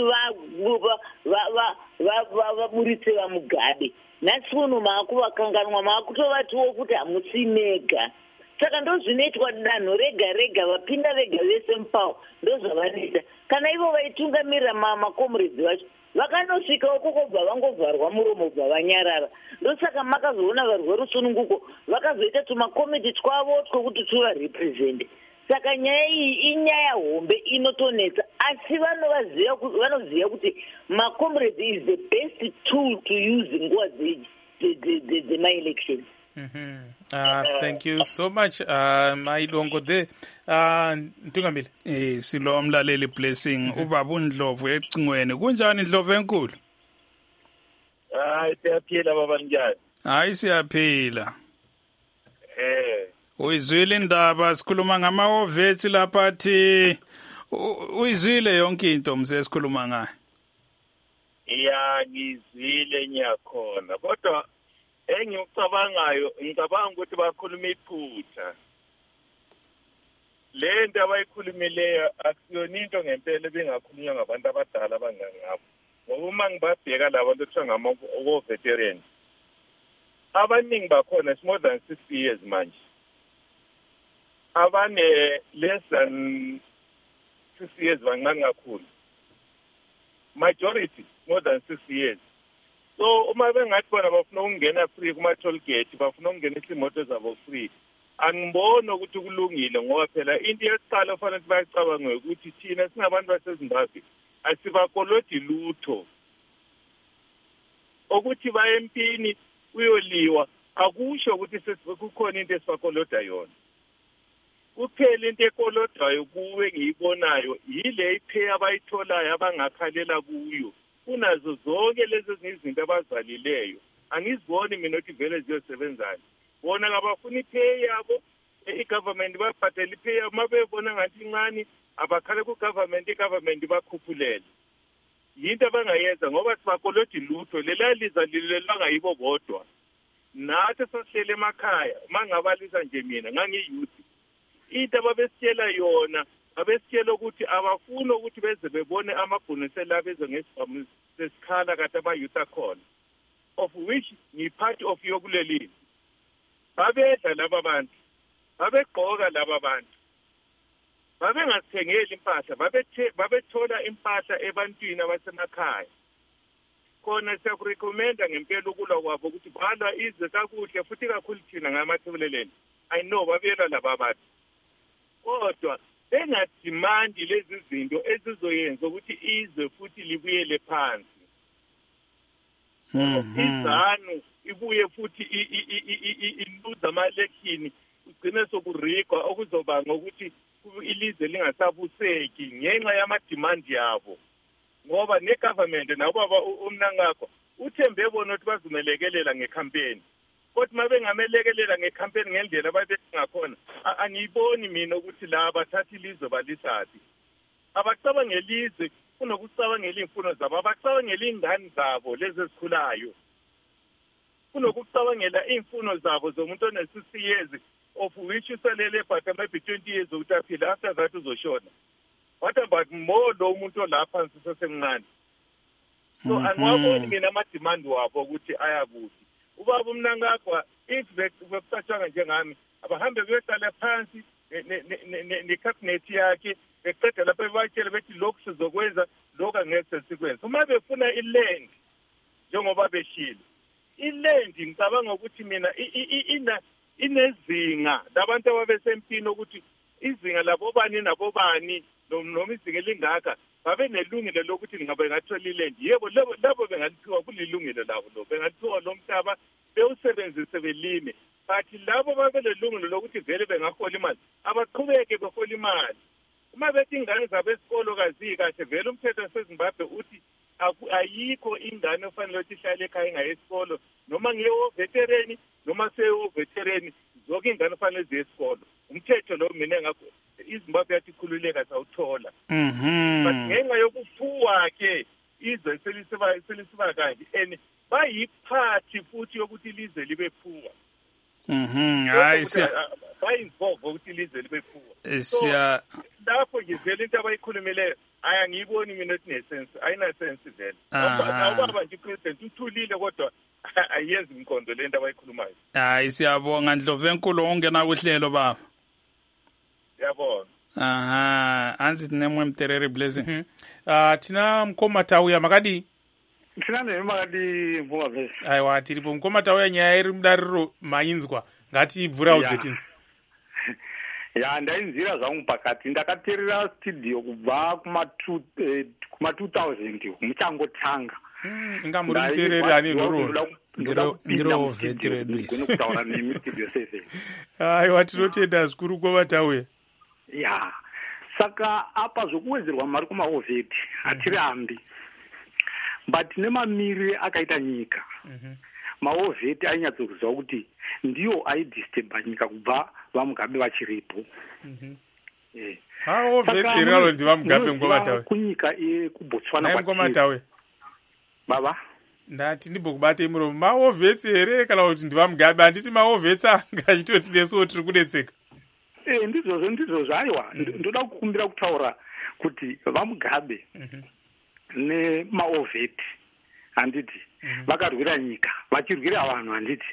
vaburitse vaMugabe nhasi uno maakuvakanganwa maakutovatiwo kuti hamusi mega saka ndo zvinoitwa danho rega rega vapinda vega vese mupawo ndo zvavanoita kana ivo vaitungamirira makomuredzi vacho vakanosvikawo kokobva vangovharwa muromo bva vanyarara ndosaka makazoona varwe rusununguko vakazoita tumakomiti twavo twokuti tuvarepresende saka nyaya iyi inyaya hombe inotonetsa asi vanoziva kuti makomuredzi is the best tool to use nguva dzema-elections. Mm-hmm. Uh, thank you so much uh, Maidongo there uh, Ntungamile eh silo umlaleli blessing ubaba uNdlovu ecingweni kunjani Ndlovu enkulu hayi siyaphila baba njani hayi siyaphila eh uyizwile indaba sikhuluma ngama-ovethi lapha athi uyizwile yonke into mse sikhuluma ngayo ya ngizwile nyakhona kodwa engikucabangayo ngicabanga ukuthi bakhuluma iphutha le nto abayikhulumileyo akusiyona into ngempela bengakhulunywa ngabantu abadala abangangabo ngoba uma ngibabheka laba nto kuthiwa ngama-veterans abaningi bakhona it's more than sixty years manje abane less than sixty years bancane kakhulu majority more than sixty years so uma bengathi bona bafuna ukungena free kuma-toll gate bafuna ukungenisa imoto zabo free angiboni ukuthi kulungile ngoba phela into yokuqala ofanele bayicabange ukuthi thina singabantu basezimbabwe asibakolodi lutho ukuthi baye empini uyoliwa akusho ukuthi kukhona into esibakoloda yona kuphela into ekolodwayo kuwe ngiyibonayo yile iphe abayitholayo abangakhalela kuyo kunazo zonke lezi izinto abazalileyo angiziboni mina ukuthi vele ziyosebenzana bona ngabafuna ipay yabo i-government babhadela ipay yabo mabebona ngathi incane abakhale ku-government i-government bakhuphulele yinto abangayenza ngoba sibakolodi lutho lela liza lilelanga yibo bodwa nathi sasihlele emakhaya uma ngabalisa nje mina ngangiyouth into ababesitshela yona abesitshela ukuthi abafuni ukuthi beze bebone amabhonusela abeze ngesibhamu sesikhala kade abayouth akhona of which ngi-part of yokulelini babedla laba bantu babegqoka laba bantu babengasithengeli impahla babethola impahla ebantwini abasemakhaya khona siyakurekomenda ngempela ukulwa kwabo ukuthi balwa ize kakuhle futhi kakhulu thina ngamathebuleleni I know babelwa laba bantu kodwa bengadimandi lezi zinto ezizoyenza ukuthi izwe futhi libuyele phansi izanu ibuye futhi iluza ama-election ugcine sokurigwa okuzobanga ukuthi ilizwe lingasabuseki ngenxa yamadimandi yabo ngoba ne-government nababa umnangagwa uthembe bona ukuthi bazumelekelela ngekhampeni kodwa uma bengamelekelela ngekhampeni ngendlela ababengakhona angiyiboni mina ukuthi la bathatha ilizwe balisaphi abacabangela ilizwe kunokucabangela iy'mfuno zabo abacabangela iy'ngane zabo lezi ezikhulayo kunokucabangela iy'mfuno zabo zomuntu one-sixty years of which usalele but maybe twenty years ukuthi aphile after that uzoshona what about more lo umuntu olaphansi sesemncane so angiwaboni mina amadimandi wabo ukuthi ayakuphi ubaba umnankagwa if bekucatshanga njengami abahambe beyohlala phansi ne-cabinet yakhe beqeda lapho bebatshele bethi lokhu sizokwenza lokhu angeke sikwenza. Uma befuna iland njengoba beshilo iland ngicabanga ukuthi mina ina inezinga labantu ababesempini ukuthi izinga labo bani nabo bani noma izinga elingaka babe nelungelo lokuthi ngabe ngathola iland. Yebo labo labo bengathiwa kulilungelo labo lo bengathiwa lo mhlaba bewusebenzise belime, but labo babe nelungelo lokuthi vele bengahola imali abaqhubeke behola imali. Uma bethi ingane zabo esikolo kazi kahle vele umthetho waseZimbabwe uthi ayikho ingane ofanele ukuthi ihlale ekhaya ingayi esikolo noma ngeyo veteran noma seyo veteran zonke ingane ofanele ziye esikolo. Umthetho lo mina ngakho iZimbabwe yathi khululeka sawuthola. Mhm. But ngenxa yokuphuwa ke izwe selisiba selisiba kanje and bayiphathi futhi yokuthi ilizwe libe phuwa. Mhm. Hayi siya bayinvolve ukuthi ilizwe libe phuwa. siya Lapho ngivele into abayikhulumileyo ayangiboni mina ukuthi nesense ayina sense vele. Aha. Awubaba nje president uthulile kodwa ayenzi imkondo lento abayikhulumayo. hayi siyabonga Ndlovu enkulu ongena kuhlelo baba. Yabona. Aha, anzi tinemwe Mterere Blessing. Mhm. Ah tina Mkoma Tauya makadi. Tina ne makadi mvuma vese. Aiwa tiripo Mkoma Tauya nyaya iri mudariro mainzwa ngati ibvura udzetinzwa. Ya ndainzira zvangu pakati ndakaterera studio kubva kuma kuma two thousand muchangotanga. Inga muri mutereri ani noro. Ngiro ngiro veteran. Kunokutaura nemi studio seven. Aiwa tinotenda zvikuru Mkoma Tauya. Ya saka apa zvokuwedzerwa mari kumaovheti hatirambi, but nemamiri akaita nyika maovheti ainyatsokuziva kuti ndiyo aidisturba nyika kubva vamugabe vachiripo. maovheti iralo ndi vamugabe Mkoma Tauya kunyika yekubotswana Mkoma Tauya baba ndati ndibokubata imuromo maovheti here kana kuti ndi vamugabe handiti maovheti anga achitoti nesuwo tiri kudetseka. Eh ndizvozvo ndizvozvo aiwa ndoda kukumbira kutaura kuti vamugabe nemaovheti handiti vakarwira nyika vachirwira vanhu handiti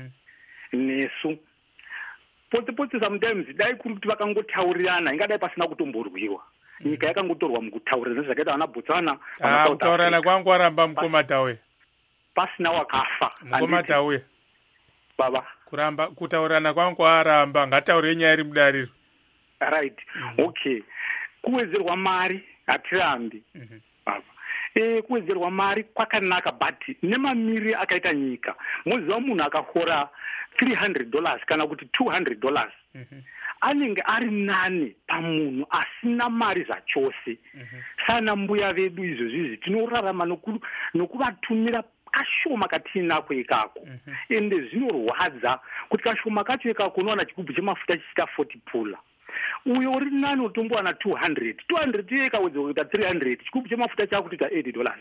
nesu poti poti sometimes dai kuri kuti vakangotaurirana ingadai pasina kutomborwiwa nyika yakangotorwa mukutaurirana zvakaita vana Botswana ah kutaurirana kwangu waramba Mkoma Tauya pasina wakafa Mkoma Tauya baba kuramba kutaurirana kwangu waramba ngataure nyaya iri mudariro. Right. Mm-hmm. Okay. Kuwedzerwa mari hatirambi. Mm-hmm. Baba. Eh kuwedzerwa mari kwakanaka but nemamiri akaita nyika. Muziva munhu akahora three hundred dollars kana kuti two hundred dollars. Mm-hmm. Anenge ari nani pamunhu asina mari zvachose. Mm-hmm. Sana mbuya vedu izvo zvizi tinorarama noku nokuvatumira kashoma katinako ikako. Ende zvinorwadza kuti kashoma kacho ikako unowana chigubhu chemafuta chichita forty pula. Uyo uri nani utombowana two hundred two hundred iye ikawedzerwa kuita three hundred chigubhu chemafuta chako kuita eighty dollars.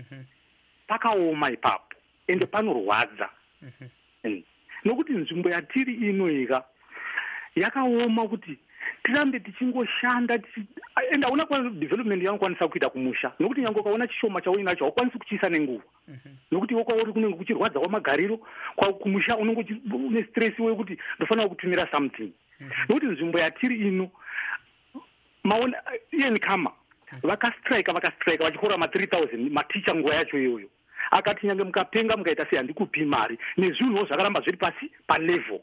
Pakaoma ipapo ende panorwadza. Nokuti nzvimbo yatiri ino ika yakaoma kuti tirambe tichingoshanda ende hauna kwa development yanokwanisa kuita kumusha nokuti nyange ukaona chishoma chauinacho haukwanisi kuchiisa nenguva nokuti wokwauri kunenge kuchirwadza kwamagariro kumusha unenge une stress wekuti ndofanira kutumira something nokuti nzvimbo yatiri ino maona iyeni kama vakastrika vakastrika vachikora ma three thousand maticha nguva yacho iyoyo akati nyange mukapenga mukaita sei handikupi mari nezvinhuwo zvakaramba zviri pasi palevel.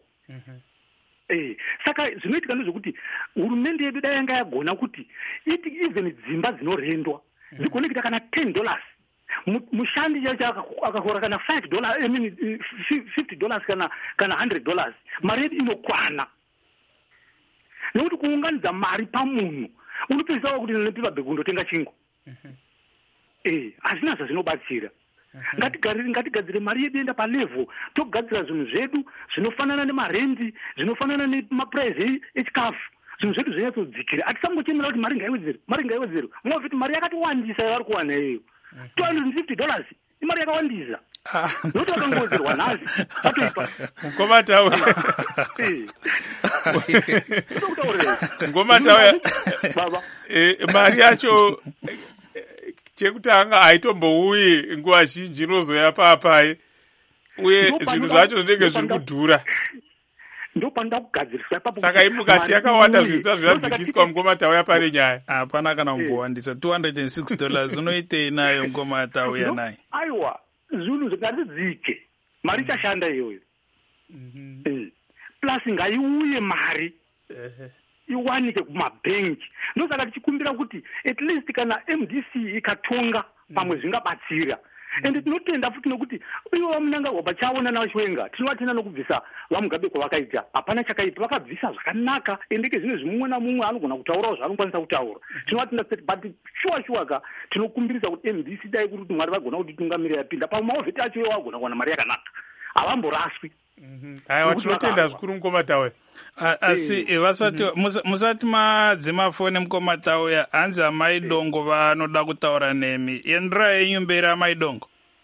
Eh saka zvinoitika ndezvokuti hurumende yedu dai yanga yagona kuti iti even dzimba dzinorendwa dzigone kuita kana ten dollars mushandi yacho akahora kana five dollars I mean fifty dollars kana kana one hundred dollars mari yedu inokwana nokuti kuunganidza mari pamunhu unopedzisa kuti ndopiva bhegu tenga chingo. Eh hazvina zvazvinobatsira. Ngatigadzire ngatigadzire mari yedu enda palevel togadzira zvinhu zvedu zvinofanana nemarendi zvinofanana nemaprice echikafu zvinhu zvedu zvinyatsodzikira hatisangochemera kuti mari ngaiwedzere mari ngaiwedzere mwa kuti mari yakatiwandisa yavari kuwana iyoyo two hundred fifty dollars imari yakawandisa nokuti vakangowedzerwa nhasi atoipa Mkoma Tauya Mkoma Tauya baba mari yacho chekutanga haitombouyi nguva zhinji inozoya papai uye zvinhu zvacho zvinenge zviri kudhura. Ndopanda kugadzirisa ipapo. Saka imukati yakawanda zvisati zvadzikiswa mukomatauya pane nyaya. Hapana kana kumbowandisa two hundred six dollars unoitei nayo mukomatauya naye. Aiwa, zvinhu zvingadzidzike. Mari chashanda iyoyo. Plus ngaiuye mari. Iwanike kumabhenki. Ndosaka tichikumbira kuti at least kana M D C ikatonga pamwe zvingabatsira. And tinotenda futi nokuti uyo vamunangagwa pachaona navashwenga tinovatenda nokubvisa vamugabe kwavakaita hapana chakaipa vakabvisa zvakanaka endeke zvino zvimwe namumwe anogona kutaurawo zvaanokwanisa kutaura tinovatenda but shuwa shuwa ka tinokumbirisa kuti M D C dai kuti mwari vagona kuti tungamiri yapinda pamaovheti acho iwo vagona kuwana mari yakanaka havamboraswi. Haiwa tinotenda zvikuru mukomatauya. Asi vasati musati madzimafoni mukomatauya hanzi amaidongo vanoda kutaura nemi. Yendira yenyu mberi amaidongo.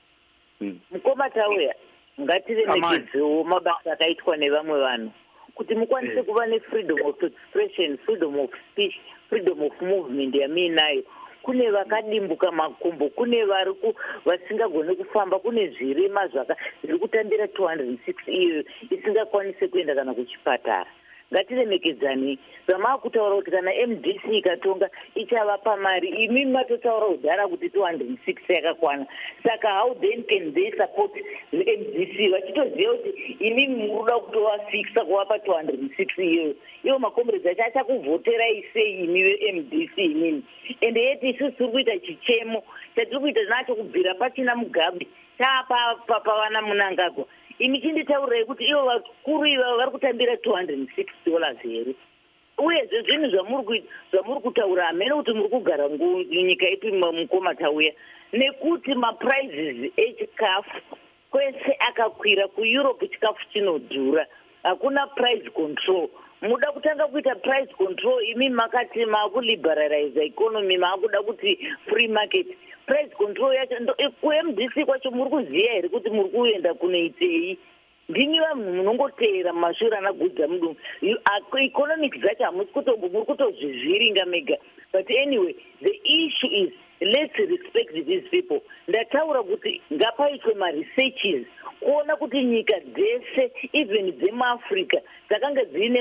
Mukomatauya ngatiremekedzewo mabasa akaitwa nevamwe vanhu kuti mukwanise kuva nefreedom of expression, freedom of speech, freedom of movement yamuinayo. Kune vakadimbuka makumbo, kune vari vasingagone kufamba, kune zvirema zvaka zviri kutambira two hundred six iyo isingakwanise kuenda kana kuchipatara. Ngatiremekedzani zvamavakutaura kuti kana M D C ikatonga ichavapa mari, imi matotaura kudhara kuti two hundred six yakakwana. Saka how then can they support the M D C vachitoziva kuti imi muruda kutovafikisa kuvapa two hundred six iyoyo. Iwo makomrades acho achakuvhoterai sei imi ve-M D C imini. Ende yeti isusu tiri kuita chichemo chatiri kuita nacho kubvira pachina Mugabe taapa pavana Munangagwa. Imi chinditaurirai kuti ivo vakuru iva vari kutambira two hundred six dollars here. Uyezve zvinhu zvamuri kutaura hamene kuti muri kugara nyika ipi mukomatauya nekuti maprizes echikafu kwese akakwira. kuEurope chikafu chinodhura, hakuna price control. Muda kutanga kuita price control imi makati maakuliberalize economy, maakuda kuti free market. Price control yacho ku-M D C kwacho muri kuziya here kuti muri kuenda kunoitei? Ndimi vanhu munongoteera mashure anagudza mudumbu. Economics dzacho hamusi kutombo muri kutozvizviringa mega. But anyway, the issue is let's respect these people. Ndataura kuti ngapaitwe ma-researches kuona kuti nyika dzese even dzemuAfrica dzakanga dzine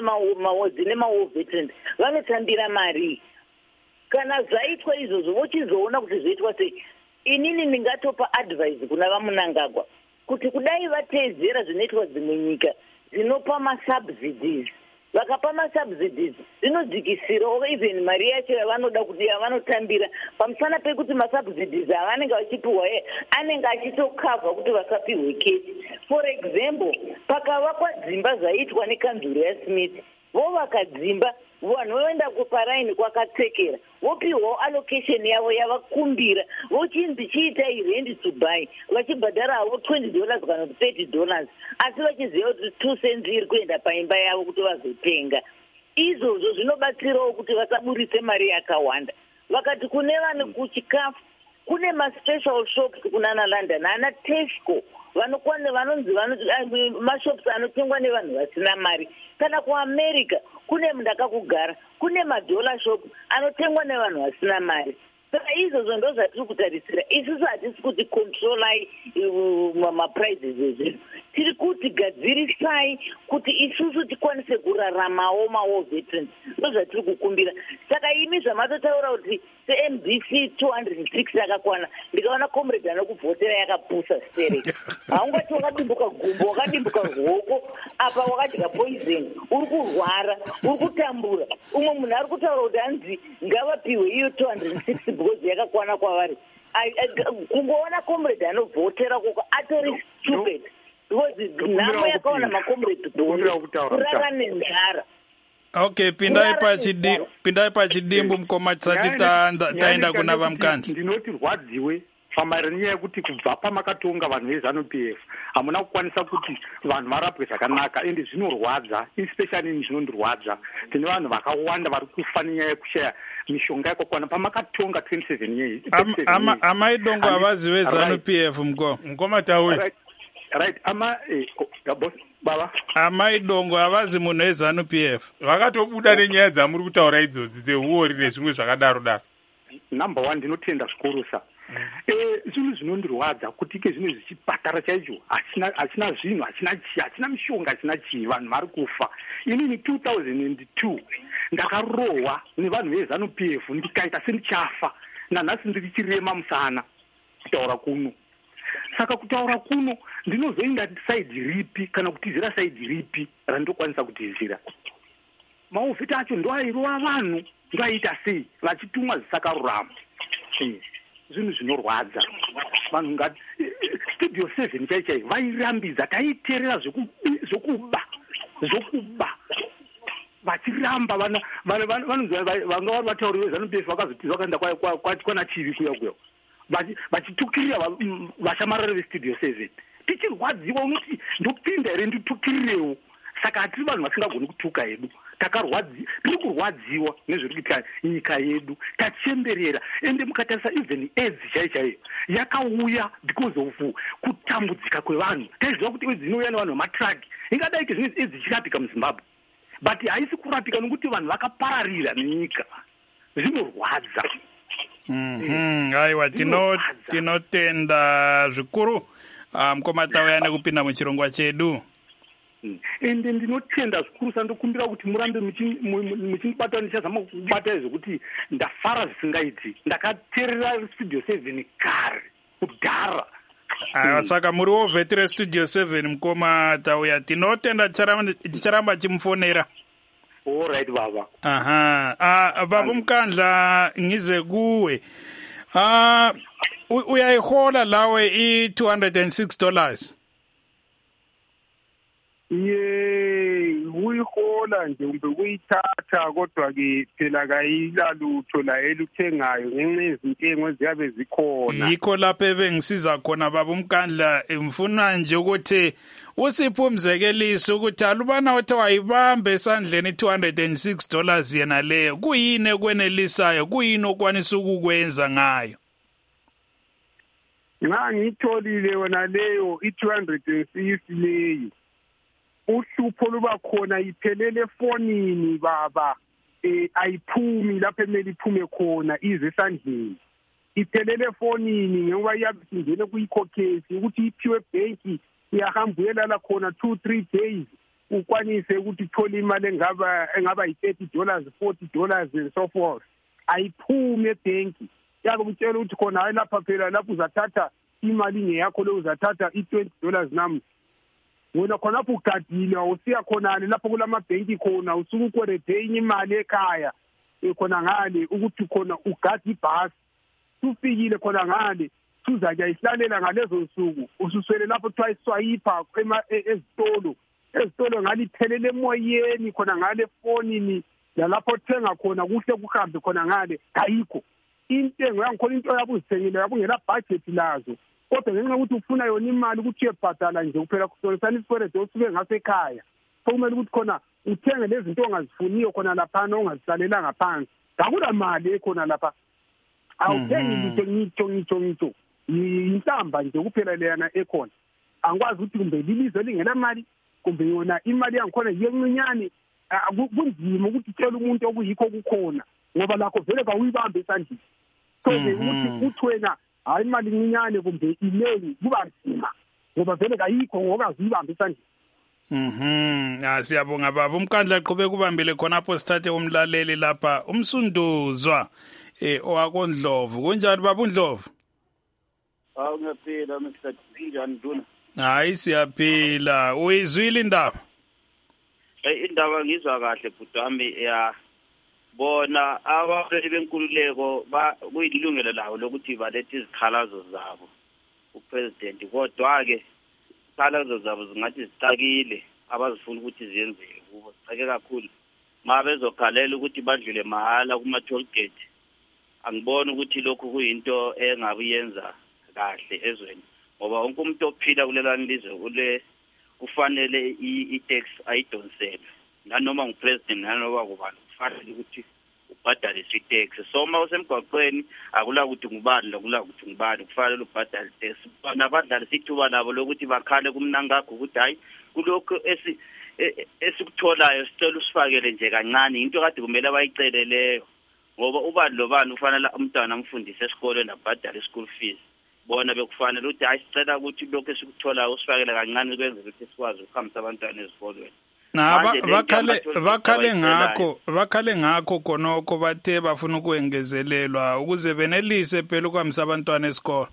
ma-war veterans vanotambira mari. Kana zvaitwa izvozvo vochizoona kuti zvoitwa sei. Inini ndingatopa advice kuna vaMunangagwa kuti kudai vateedzera zvinoitwa dzimwe nyika dzinopa masubsidies. Vakapa masubsidies zvinodzikisirawo even mari yacho yavanoda kuti yavanotambira pamusana pekuti masubsidies avanenge vachipiwa anenge achitokavha kuti vasapiwe kesi. For example, pakavakwa dzimba zvaitwa nekanzuro yaSmith, vovaka dzimba vanhu voenda kuparaini kwakatsekera vopiwawo allocation yavo yavakumbira vochinzi chiitai rent to buy vachibhadharawo twenty dollars kana kuti thirty dollars asi vachiziva kuti two cents iri kuenda paimba yavo kuti vazotenga. Izvozvo zvinobatsirawo kuti vasaburitse mari yakawanda. Vakati kune vane kuchikafu kune maspecial shops kunana London ana Tesco vanokwana vanonzi mashops anotengwa nevanhu vasina mari. Kana kuAmerica kune ndakakugara kune madollar shop anotengwa nevanhu vasina mari. Saka izvozvo ndo zvatiri kutarisira. Isusu hatisi kuti controlai maprizes ezvinhu, tiri kuti gadzirisai kuti isusu tikwanise kuraramawo mawo veterans. Ndo zvatiri kukumbira. Saka imi zvamatotaura kuti se-M D C two hundred six yakakwana, ndikaona comrade anokuvhotera yakapusa stereki. Haungati wakadimbuka gumbo, wakadimbuka hoko, apa wakadya poison, uri kurwara, uri kutambura. Umwe munhu ari kutaura kuti hanzi ngavapiwe iyo two hundred six because yakakwana kwavari. Kungoona comrade anovhotera koko atori stupid. Because nhamo yakaona macomrade kurara nenzara. Okay, pindai pachidi pindai pachidimbu mukoma tisati taenda kuna vamukandi. Ndinoti rwadziwe pamaererano nyaya yekuti kubva pamakatonga vanhu veZANU P F hamuna kukwanisa kuti vanhu varapwe zvakanaka ende zvinorwadza, especially ini zvinondirwadza. Tine vanhu vakawanda vari kufa nenyaya yekushaya mishonga yakakwana pamakatonga twenty-seven years. Amaidongo havazi veZANU P F mko mukoma tawe. Right, ama eh, boss baba. Amaidongo havazi munhu weZANU P F. Vakatobuda nenyaya dzamuri kutaura idzodzi dzeuori nezvimwe zvakadaro daro. Number one ndinotenda zvikuru sa. eh zvinhu zvinondirwadza kuti ke zvinhu zvichipatara chaicho hachina hachina zvinhu hachina chi hachina mishonga hachina chi vanhu vari kufa. Inini two thousand two ndakarohwa nevanhu veZANU-P F ndikaita sendichafa nanhasi ndiri chirema musana kutaura kuno. Saka kutaura kuno ndinozoenda side ripi kana kutizira side ripi randokwanisa kutizira. Maofita acho ndo airova vanhu ngaita sei vachitumwa zvisakarurama. Zvinhu zvinorwadza vanhu ngati studio seven chaichai vairambidza taiteerera zvokuba zvokuba vachiramba vana vanonzi vanga vari vatauri veZANU-P F vakazoti vakaenda kwana Chivi kuya kuya vachitukirira vashamarari vestudio seven. Tichirwadziwa unoti ndopinda here nditukirirewo. Saka hatiri vanhu vasingagoni kutuka hedu. Takarwadzi tiri kurwadziwa nezviri kuita nyika yedu tachemberera ende mukatarisa even AIDS chaichaiyo yakauya because of kutambudzika kwevanhu. Taiziva kuti AIDS inouya nevanhu vematraki ingadai zvinhu AIDS ichirapika muZimbabwe but haisi kurapika nokuti vanhu vakapararira nenyika. Zvinorwadza. Mhm, aiwa tinotenda zvikuru mukoma tauya nekupinda muchirongwa chedu. Ende ndinotenda zvikuru sandokumbira kuti murambe muchindibata ndichazama kubata zvokuti ndafara zvisingaiti. Ndakateerera studio seven kare kudhara. Aiwa saka muri ovhetire studio seven mukoma tauya tinotenda ticharamba chimufonera. All right baba. Aha. Ah baba Mkandla ngize kuwe. Ah uyayihola lawe i two hundred six dollars. Ye uyihola nje umbe kuyithatha kodwa ke phela kayilalutho la eluthengayo ngenxa yezintengo eziyabe zikhona. Yikho lapho ebengisiza khona baba uMkandla ngifuna nje ukuthi usiphe umzekeliso ukuthi alubana wathi wayibambe esandleni two hundred six dollars yena leyo kuyini ekwenelisayo kuyini okwanisa ukukwenza ngayo. Nxa ngitholile wona leyo i two hundred six leyo uhlupho luba khona iphelele efonini baba eh ayiphumi lapho emeli iphume khona ize esandleni iphelele efonini ngoba iyabisingene kuyikhokhesi ukuthi iphiwe banki iyahamba uyelala khona two three days ukwanise ukuthi uthola imali engaba engaba yi-thirty dollars forty dollars and so forth ayiphumi ebanki yake utshela ukuthi khona hayi lapha phela lapho uzathatha imali ngeyakho le uzathatha i-twenty dollars nami wena khona lapho ugadile usiya khona lapho kulamabhenki khona usuku ukwerede imali ekhaya khona ngale ukuthi khona ugadi ibhasi ufikile khona ngale uzakuya ihlalela ngalezo nsuku ususwele lapho kuthiwa iswayipha ezitolo ezitolo ngaliphelele emoyeni khona ngale fonini lalapho othenga khona kuhle kuhambe khona ngale ayikho intengo yangikhona into yabuzithengile yabungela budget lazo kodwa ngenxa ukuthi ufuna yona imali ukuthi uyebhadala nje kuphela kusolisana isikweletu osuke ngasekhaya kumele ukuthi khona uthenge lezi zinto ongazifuniyo khona lapha ongazihlalelanga phansi akula mali ekhona lapha awuthengi lutho ngitsho ngitsho ngitsho yintamba nje kuphela leyana ekhona angikwazi ukuthi kumbe lilizo lingena mali kumbe yona imali yangikhona yencinyane kunzima ukuthi utshela umuntu okuyikho kukhona ngoba lakho vele kawuyibambe esandleni so ukuthi uthwena hayi imali ncinyane kumbe inengi kuba nzima ngoba vele kayikho ngokazi uyibambe esandleni. Mhm, ah siyabonga baba uMkandla aqhubeka kubambile khona apho sithathe umlaleli lapha umsunduzwa eh owakondlovu kunjani baba uNdlovu? Awu ngiyaphila msebenzi njani nduna? Hayi siyaphila uyizwile indaba? Eh indaba ngizwa kahle bhutami ya bona ababeli benkululeko ba kuyilungelo lawo lokuthi balethe izikhalazo zabo upresident kodwa ke izikhalazo zabo zingathi zitakile abazifuna ukuthi ziyenzeke kubo sicake kakhulu mabe bezokhalela ukuthi badlule mahala kuma toll gate angibona ukuthi lokhu kuyinto engabuyenza kahle ezweni ngoba wonke umuntu ophila kulelani lizwe ule kufanele i-tax ayidonselwe nanoma ngupresident nanoma kubani kufanele ukuthi ubhadale i-tax so uma usemgwaqweni akula ukuthi ngubani lokula ukuthi ngubani kufanele ubhadale i-tax nabadlali sithuba nabo lokuthi bakhale kumnangakho ukuthi hayi kulokho esi esikutholayo sicela usifakele nje kancane into kade kumele abayiceleleyo ngoba ubani lobani ufanele umntwana amfundise esikolweni abhadale school fees bona bekufanele ukuthi ayisicela ukuthi lokho esikuthola usifakele kancane kwenzela ukuthi sikwazi ukuhambisa abantwana ezikolweni. Na bakhale bakhale ngakho bakhale ngakho konoko bathe bafuna ukwengezelelwa ukuze benelise phela ukuhambisa abantwana esikole.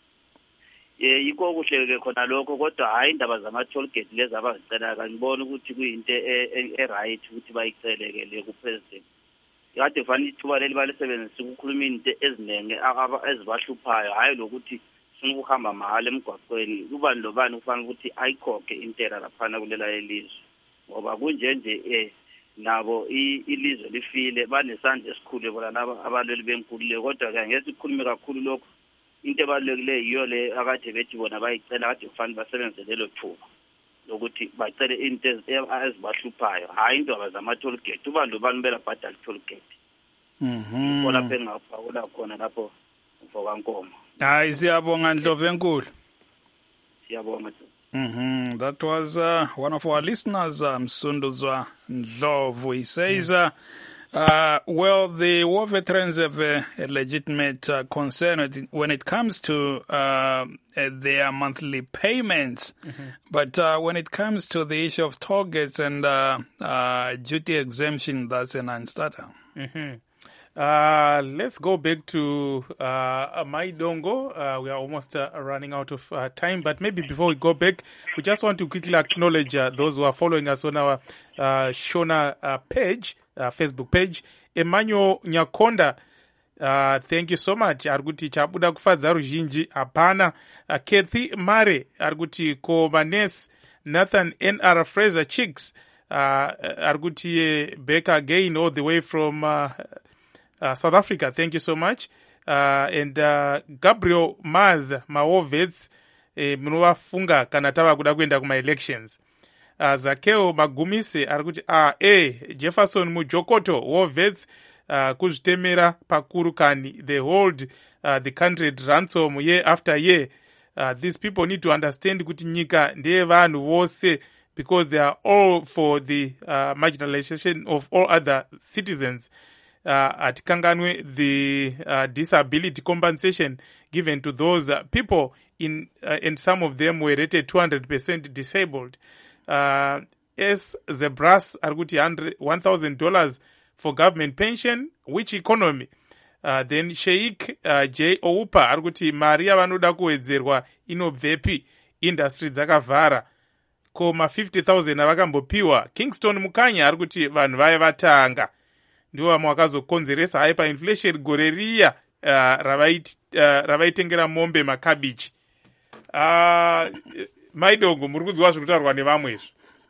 Eh yiko kuhle ke khona lokho kodwa hayi indaba zama toll gate lezi abazicela kanibona ukuthi kuyinto e right ukuthi bayiceleke le ku president. Kade fanele ithuba leli balisebenzisa ukukhuluma into ezinenge ezibahluphayo hayi lokuthi sifuna ukuhamba mahala emgwaqweni ubani lobani ufanele ukuthi ayikhokhe intela laphana kulela elizwe ngoba kunje nje eh nabo ilizwe lifile banesandla esikhulu bona naba abaleli benkululeko kodwa ke ngeke sikhulume kakhulu lokho into ebalulekileyo yiyo le akade bethi bona bayicela kade kufanele basebenzise lelo thuba lokuthi bacele into ezibahluphayo hayi indaba zama toll gate ubani lobani bela bhadala toll gate. Mhm. Ngoba lapha engaphawula khona lapho mfokankomo. Hayi siyabonga Ndlovu enkulu. Siyabonga. Mhm. That was uh, one of our listeners, um, Msunduzwa Ndlovu. He says, uh, uh, well, the war veterans have a, a legitimate uh, concern when it comes to uh, their monthly payments. Mm-hmm. But uh, when it comes to the issue of targets and uh, uh, duty exemption, that's a non-starter. Mm-hmm. Uh, let's go back to uh, Maidongo. Uh, we are almost uh, running out of uh, time, but maybe before we go back, we just want to quickly acknowledge uh, those who are following us on our uh, Shona uh, page, uh, Facebook page. Emmanuel Nyakonda, uh, thank you so much. Arguti chabuda kufadza ruzhinji apana. Uh, Kathy Mare, arguti ko Manes, Nathan N R Fraser Chicks, uh, arguti back again all the way from uh, Uh, South Africa, thank you so much. Uh, and uh, Gabriel Maz Maovets eh, munovafunga kana tava kuda kuenda kuma elections. Uh, Zakeo Magumise arikuti ah eh Jefferson Mujokoto Wovets uh, kuzvitemera pakuru kani they hold uh, the country at ransom year after year. Uh, these people need to understand kuti nyika ndeye vanhu vose because they are all for the uh, marginalization of all other citizens. Uh, atikanganwe the uh, disability compensation given to those uh, people in uh, and some of them were rated two hundred percent disabled. Uh, as Zebras arguti one thousand dollars for government pension, which economy? Uh, then Sheikh uh, J. Oupa arguti Maria vanoda kuwedzerwa inobvepi industry dzakavhara koma fifty thousand avakambopiwa. Kingston Mukanya arguti vanhu vaya vatanga ndiwo vamwe vakazokonzeresa hai painflation gore riya uh, ravaitengera mombe makabichi. Uh, Maidongo muri kudziwa zviri kutaurwa nevamwe izvi?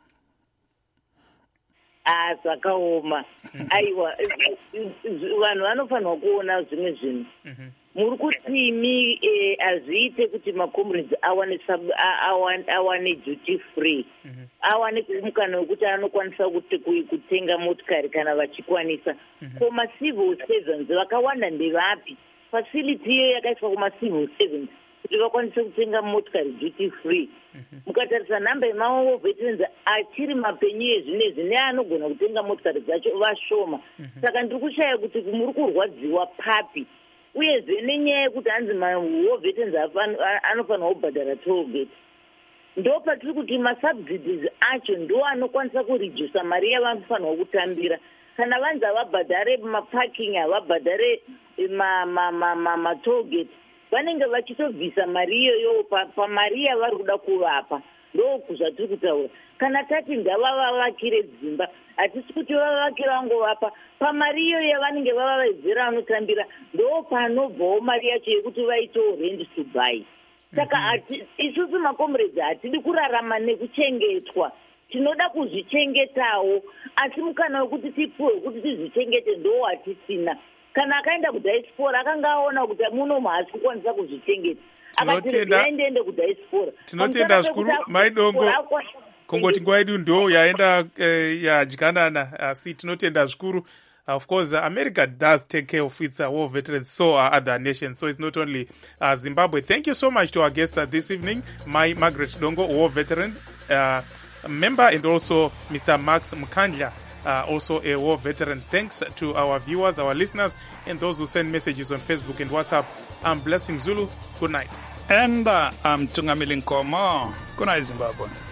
Ah, zvakaoma. Aiwa, vanhu vanofanirwa kuona zvimwe zvinhu. Muri kuti imi azviite kuti makomrades awane awane duty free. Awane mukana wekuti anokwanisa kutenga motikari kana vachikwanisa. Koma civil servants vakawanda ndevapi? Facility iyo yakaiswa kuma civil servants kuti vakwanise kutenga motikari duty free. Mukatarisa nhamba yemavo veterans achiri mapenyu ezvinezvi neanogona kutenga motikari dzacho vashoma. Saka ndiri kushaya kuti muri kurwadziwa papi. Uyezve nenyaya yekuti hanzi mawo veterans anofanira kubhadhara toll gate. Ndo patiri kuti masubsidies acho ndo anokwanisa kuredusa mari yavanofanira kutambira. Kana vanzi havabhadhare maparking, havabhadhare matoll gate, vanenge vachitobvisa mari iyoyo pamari yavari kuda kuvapa. Ndo zvatiri kutaura. Kana tati ndavavavakire dzimba, hatisi kuti vavavakire vangovapa pamari iyo yavanenge vavavedzera vanotambira, ndo panobvawo mari yacho yekuti vaitewo rent to buy. Saka isusu makomrades hatidi kurarama nekuchengetwa, tinoda kuzvichengetawo, asi mukana wekuti tipuwe wekuti tizvichengete ndo hatisina. Kana akaenda kudiaspora akanga aona kuti muno haasi kukwanisa kuzvichengeta, akatiendeende kudiaspora. Tinotenda zvikuru Maidongo, kungoti nguva yedu ndo yaenda uh, yadyanana, asi tinotenda zvikuru. Of course, uh, America does take care of its uh, war veterans, so are other nations. So it's not only uh, Zimbabwe. Thank you so much to our guests uh, this evening, my Margaret Dongo, war veteran uh, member, and also Mister Max Mkandla, uh, also a war veteran. Thanks to our viewers, our listeners, and those who send messages on Facebook and WhatsApp. I'm Blessing Zulu. Good night. And uh, I'm Tungamili Nkomo. Good night, Zimbabwe.